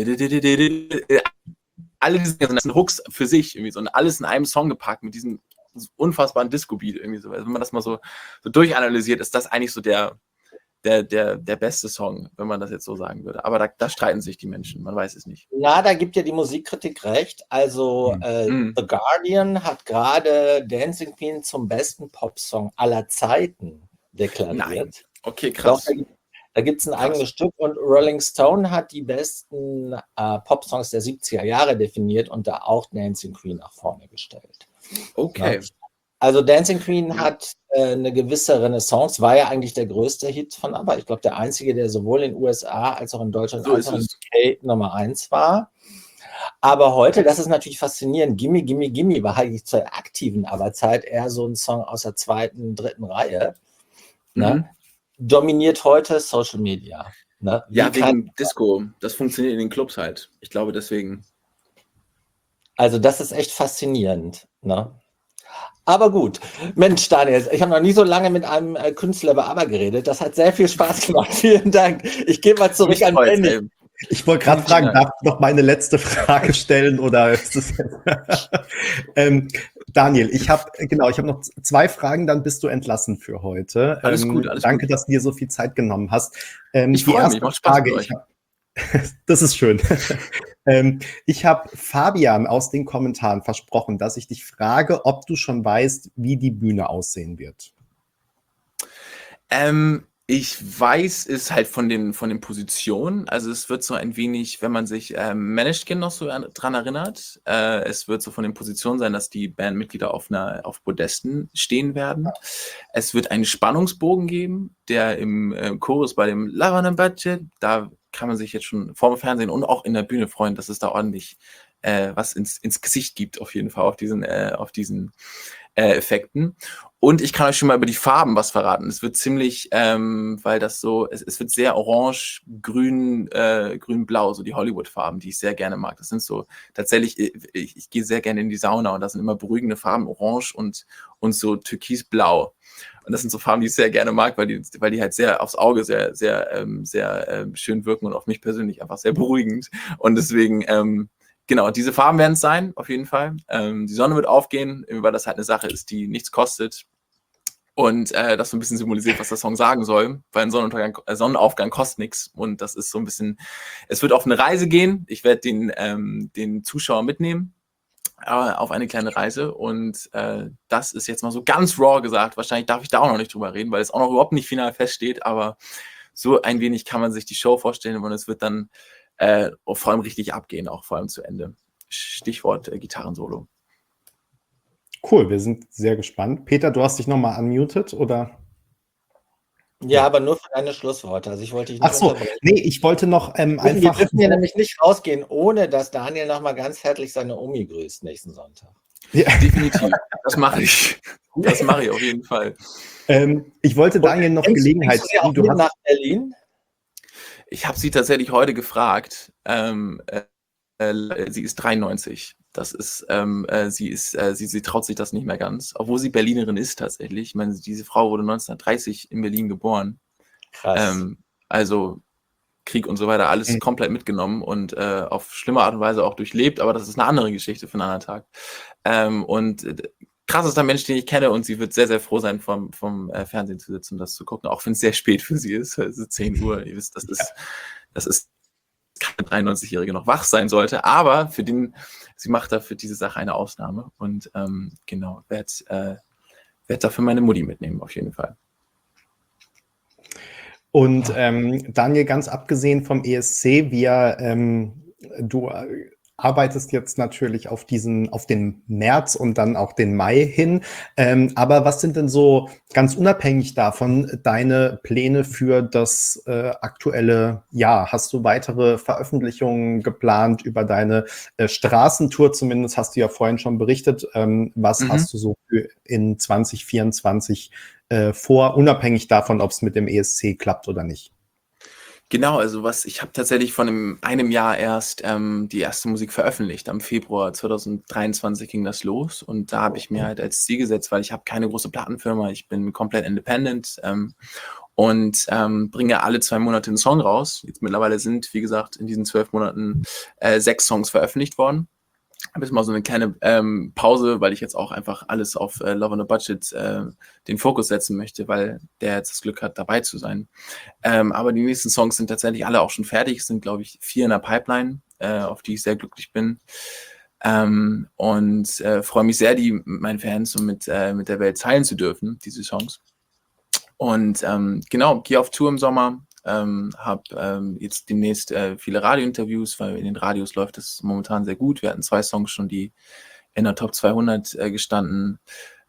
alle diese ganzen Hooks für sich irgendwie so und alles in einem Song gepackt mit diesem unfassbaren Disco-Beat irgendwie so. Also wenn man das mal so, so durchanalysiert, ist das eigentlich so der, der, der, der beste Song, wenn man das jetzt so sagen würde. Aber da, da streiten sich die Menschen, man weiß es nicht. Na, da gibt ja die Musikkritik recht. Also Mhm. äh, Mhm. The Guardian hat gerade Dancing Queen zum besten Popsong aller Zeiten deklariert. Nein. Okay, Doch, krass. da gibt da gibt's ein Krass. eigenes Stück und Rolling Stone hat die besten äh, Popsongs der siebziger Jahre definiert und da auch Dancing Queen nach vorne gestellt. Okay. Also Dancing Queen hat äh, eine gewisse Renaissance, war ja eigentlich der größte Hit von ABBA. Ich glaube, der einzige, der sowohl in den U S A als auch in Deutschland So als ist auch in es. U K Nummer eins war. Aber heute, das ist natürlich faszinierend, Gimme, Gimme, Gimme war eigentlich zur aktiven ABBA-Zeit eher so ein Song aus der zweiten, dritten Reihe. Ne? Mhm. Dominiert heute Social Media. Ne? Wie Ja, kann, wegen Disco. Das funktioniert in den Clubs halt. Ich glaube deswegen. also das ist echt faszinierend. Ne? Aber gut. Mensch, Daniel, ich habe noch nie so lange mit einem äh, Künstler über ABBA geredet. Das hat sehr viel Spaß gemacht. Vielen Dank. Ich gehe mal zurück Mich an freut's, Benny. ey. Ich wollte gerade Vielen fragen, Dank. darf ich noch meine letzte Frage stellen oder ist es ähm, Daniel, ich habe genau, ich habe noch zwei Fragen, dann bist du entlassen für heute. Alles ähm, gut, alles danke, gut. dass du dir so viel Zeit genommen hast. Ähm, Ich die freue mich, erste macht Spaß Frage, mit ich euch. hab, das ist schön. ähm, ich habe Fabian aus den Kommentaren versprochen, dass ich dich frage, ob du schon weißt, wie die Bühne aussehen wird. Ähm, ich weiß es halt von den, von den Positionen. Also es wird so ein wenig, wenn man sich ähm, Managed Skin noch so an, dran erinnert, äh, es wird so von den Positionen sein, dass die Bandmitglieder auf, einer, auf Podesten stehen werden. Es wird einen Spannungsbogen geben, der im äh, Chorus bei dem Love on a Budget, da kann man sich jetzt schon vor dem Fernsehen und auch in der Bühne freuen, dass es da ordentlich äh, was ins, ins Gesicht gibt, auf jeden Fall, auf diesen, äh, auf diesen äh, Effekten. Und ich kann euch schon mal über die Farben was verraten. Es wird ziemlich, ähm, weil das so, es, es wird sehr orange, grün, äh, grün-blau, so die Hollywood-Farben, die ich sehr gerne mag. Das sind so tatsächlich, ich, ich gehe sehr gerne in die Sauna und das sind immer beruhigende Farben, orange und, und so türkisblau. Und das sind so Farben, die ich sehr gerne mag, weil die, weil die halt sehr aufs Auge sehr, sehr, ähm, sehr ähm, schön wirken und auf mich persönlich einfach sehr beruhigend. Und deswegen, ähm, genau, diese Farben werden es sein, auf jeden Fall. Ähm, die Sonne wird aufgehen, weil das halt eine Sache ist, die nichts kostet. Und äh, das so ein bisschen symbolisiert, was der Song sagen soll, weil ein Sonnenuntergang, äh, Sonnenaufgang kostet nichts. Und das ist so ein bisschen, es wird auf eine Reise gehen. Ich werde den, ähm, den Zuschauer mitnehmen äh, auf eine kleine Reise. Und äh, das ist jetzt mal so ganz raw gesagt. Wahrscheinlich darf ich da auch noch nicht drüber reden, weil es auch noch überhaupt nicht final feststeht. Aber so ein wenig kann man sich die Show vorstellen und es wird dann äh, vor allem richtig abgehen, auch vor allem zu Ende. Stichwort äh, Gitarrensolo. Cool, wir sind sehr gespannt. Peter, du hast dich nochmal unmuted, oder? Ja, aber nur für deine Schlussworte. Also ich wollte dich nicht Ach so, unterbrechen. nee, ich wollte noch ähm, Wir einfach. dürfen hier nämlich nicht rausgehen, ohne dass Daniel nochmal ganz herzlich seine Omi grüßt nächsten Sonntag. Ja. Definitiv, das mache ich. Das mache ich auf jeden Fall. Ähm, ich wollte Daniel noch Bringst- Gelegenheit bringst du sie auch geben. Du mit hast, nach Berlin? Ich habe sie tatsächlich heute gefragt. Ähm, äh, äh, sie ist dreiundneunzig. Das ist, ähm, äh, sie ist, äh, sie, sie traut sich das nicht mehr ganz, obwohl sie Berlinerin ist tatsächlich. Ich meine, diese Frau wurde neunzehnhundertdreißig in Berlin geboren. Krass. Ähm, also Krieg und so weiter, alles Mhm. komplett mitgenommen und äh, auf schlimme Art und Weise auch durchlebt, aber das ist eine andere Geschichte für einen anderen Tag. Ähm, und äh, krassester Mensch, den ich kenne, und sie wird sehr, sehr froh sein, vom, vom äh, Fernsehen zu sitzen und das zu gucken, auch wenn es sehr spät für sie ist. Es ist zehn Uhr, ihr wisst, das ist, das ist keine dreiundneunzigjährige noch wach sein sollte, aber für den, sie macht da für diese Sache eine Ausnahme und ähm, genau, werde äh, werd dafür meine Mutti mitnehmen, auf jeden Fall. Und ähm, Daniel, ganz abgesehen vom E S C, wir, ähm, du äh, arbeitest jetzt natürlich auf diesen, auf den März und dann auch den Mai hin. Ähm, aber was sind denn so ganz unabhängig davon deine Pläne für das äh, aktuelle Jahr? Hast du weitere Veröffentlichungen geplant über deine äh, Straßentour? Zumindest hast du ja vorhin schon berichtet. Ähm, was Mhm. hast du so für in zwanzig vierundzwanzig äh, vor, unabhängig davon, ob es mit dem E S C klappt oder nicht? Genau, also was, ich habe tatsächlich von einem, einem Jahr erst ähm, die erste Musik veröffentlicht. Am Februar zweitausenddreiundzwanzig ging das los und da habe ich mir halt als Ziel gesetzt, weil ich habe keine große Plattenfirma, ich bin komplett independent ähm, und ähm, bringe alle zwei Monate einen Song raus. Jetzt mittlerweile sind, wie gesagt, in diesen zwölf Monaten äh, sechs Songs veröffentlicht worden. Habe jetzt mal so eine kleine ähm, Pause, weil ich jetzt auch einfach alles auf äh, Love on a Budget äh, den Fokus setzen möchte, weil der jetzt das Glück hat, dabei zu sein. Ähm, aber die nächsten Songs sind tatsächlich alle auch schon fertig. Es sind, glaube ich, vier in der Pipeline, äh, auf die ich sehr glücklich bin. Ähm, und äh, freue mich sehr, die mit meinen Fans und mit, äh, mit der Welt teilen zu dürfen, diese Songs. Und ähm, genau, gehe auf Tour im Sommer. Ähm, habe ähm, jetzt demnächst äh, viele Radiointerviews, weil in den Radios läuft es momentan sehr gut. Wir hatten zwei Songs schon, die in der Top zweihundert äh, gestanden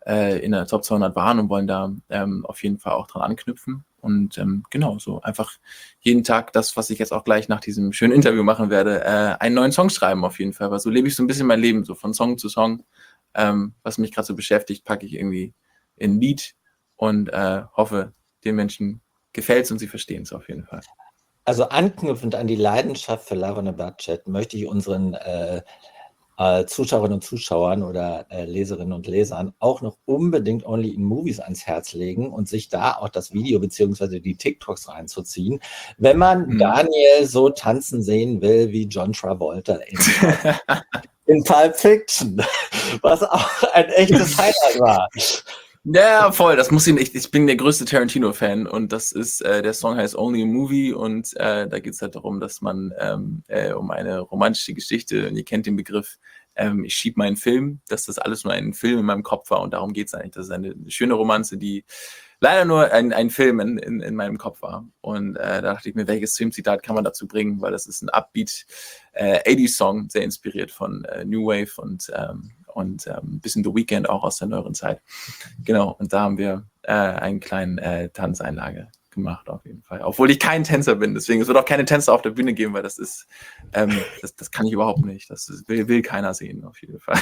äh, in der Top zweihundert waren und wollen da ähm, auf jeden Fall auch dran anknüpfen. Und ähm, genau, so einfach jeden Tag das, was ich jetzt auch gleich nach diesem schönen Interview machen werde, äh, einen neuen Song schreiben auf jeden Fall. Weil so lebe ich so ein bisschen mein Leben, so von Song zu Song. Ähm, was mich gerade so beschäftigt, packe ich irgendwie in ein Lied und äh, hoffe, den Menschen gefällt es und sie verstehen es auf jeden Fall. Also anknüpfend an die Leidenschaft für Love on a Budget möchte ich unseren äh, äh, Zuschauerinnen und Zuschauern oder äh, Leserinnen und Lesern auch noch unbedingt Only in Movies ans Herz legen und sich da auch das Video beziehungsweise die TikToks reinzuziehen, wenn man mhm. Daniel so tanzen sehen will wie John Travolta in, in Pulp Fiction, was auch ein echtes Highlight war. Ja, voll, das muss ihn echt, ich bin der größte Tarantino-Fan und das ist, äh, der Song heißt Only a Movie und äh, da geht es halt darum, dass man ähm, äh, um eine romantische Geschichte, und ihr kennt den Begriff, ähm, ich schieb meinen Film, dass das alles nur ein Film in meinem Kopf war und darum geht es eigentlich, das ist eine schöne Romanze, die leider nur ein, ein Film in, in, in meinem Kopf war und äh, da dachte ich mir, welches Filmzitat kann man dazu bringen, weil das ist ein Upbeat äh, achtziger-Song, sehr inspiriert von äh, New Wave und ähm, und ähm, ein bisschen The Weeknd auch aus der neueren Zeit. Genau, und da haben wir äh, einen kleinen äh, Tanzeinlage gemacht auf jeden Fall. Obwohl ich kein Tänzer bin, deswegen, es wird auch keine Tänzer auf der Bühne geben, weil das ist, ähm, das, das kann ich überhaupt nicht. Das ist, will, will keiner sehen, auf jeden Fall.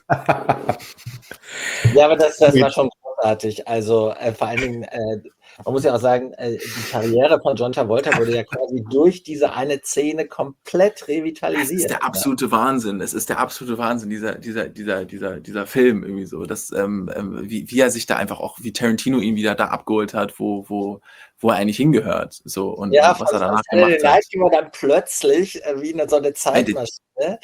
Ja, aber das, das war schon großartig. Also äh, vor allen Dingen, äh, man muss ja auch sagen, äh, die Karriere von John Travolta wurde ja quasi durch diese eine Szene komplett revitalisiert. Es ist der absolute ja. Wahnsinn. Es ist der absolute Wahnsinn, dieser, dieser, dieser, dieser, dieser Film irgendwie so. Das, ähm, wie, wie er sich da einfach auch, wie Tarantino ihn wieder da abgeholt hat, wo, wo, wo er eigentlich hingehört. So, und, ja, und was er danach gemacht hat. Night war dann plötzlich äh, wie eine, so eine Zeitmaschine.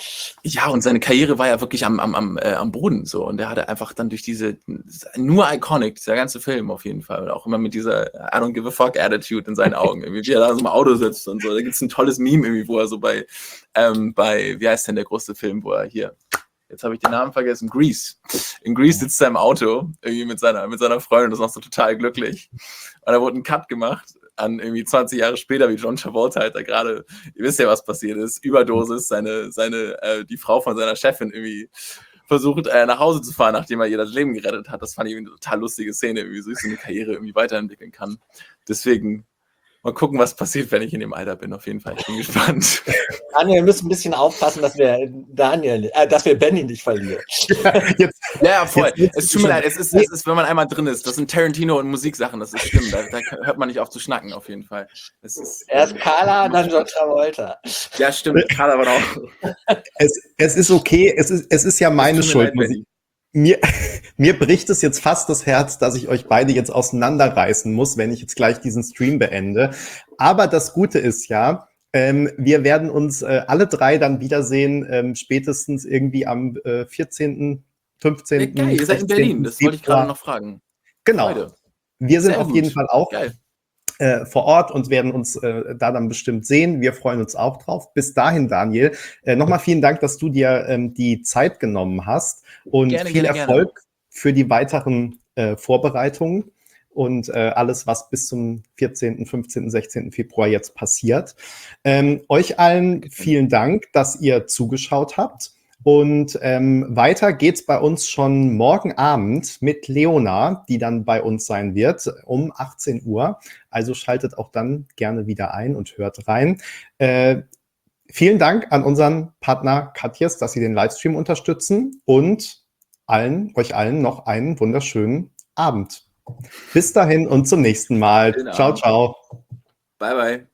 Ja, und seine Karriere war ja wirklich am, am, am, äh, am Boden so. Und er hatte einfach dann durch diese, nur iconic, dieser ganze Film auf jeden Fall. Und auch immer mit dieser I don't give a fuck Attitude in seinen Augen. Irgendwie, wie er da so im Auto sitzt und so. Da gibt es ein tolles Meme irgendwie, wo er so bei, ähm, bei, wie heißt denn der große Film, wo er hier, jetzt habe ich den Namen vergessen, Grease. In Grease sitzt er im Auto, irgendwie mit seiner, mit seiner Freundin, das ist noch so total glücklich. Und da wurde ein Cut gemacht, an irgendwie zwanzig Jahre später, wie John Travolta halt da gerade, ihr wisst ja, was passiert ist, Überdosis, seine, seine, äh, die Frau von seiner Chefin irgendwie versucht, äh, nach Hause zu fahren, nachdem er ihr das Leben gerettet hat. Das fand ich eine total lustige Szene, wie so ich so eine Karriere irgendwie weiterentwickeln kann. Deswegen mal gucken, was passiert, wenn ich in dem Alter bin. Auf jeden Fall, ich bin gespannt. Daniel, wir müssen ein bisschen aufpassen, dass wir Daniel, äh, dass wir Benny nicht verlieren. Ja, jetzt, ja voll. Jetzt, es tut mir leid, es ist, es ist, wenn man einmal drin ist, das sind Tarantino und Musiksachen, das ist schlimm. Da, da hört man nicht auf zu schnacken, auf jeden Fall. Es ist, Erst Carla, dann John Travolta. Ja, stimmt, Carla war auch. Es, es ist okay, es ist, es ist ja meine Schuld. Leid, ich, mir, mir bricht es jetzt fast das Herz, dass ich euch beide jetzt auseinanderreißen muss, wenn ich jetzt gleich diesen Stream beende. Aber das Gute ist ja, ähm, wir werden uns äh, alle drei dann wiedersehen, ähm, spätestens irgendwie am äh, vierzehnten, fünfzehnten Ja, geil, ihr seid in Berlin, das wollte ich gerade noch fragen. Genau. Freude. Wir sind Sehr auf gut. jeden Fall auch geil. Äh, vor Ort und werden uns äh, da dann bestimmt sehen. Wir freuen uns auch drauf. Bis dahin, Daniel, äh, nochmal vielen Dank, dass du dir ähm, die Zeit genommen hast und gerne, viel gerne, Erfolg gerne. für die weiteren äh, Vorbereitungen und äh, alles, was bis zum vierzehnten, fünfzehnten, sechzehnten Februar jetzt passiert. Ähm, euch allen vielen Dank, dass ihr zugeschaut habt. Und ähm, weiter geht's bei uns schon morgen Abend mit Leona, die dann bei uns sein wird um achtzehn Uhr. Also schaltet auch dann gerne wieder ein und hört rein. Äh, vielen Dank an unseren Partner Katjes, dass sie den Livestream unterstützen und allen, euch allen noch einen wunderschönen Abend. Bis dahin und zum nächsten Mal. Ciao, ciao. Bye, bye.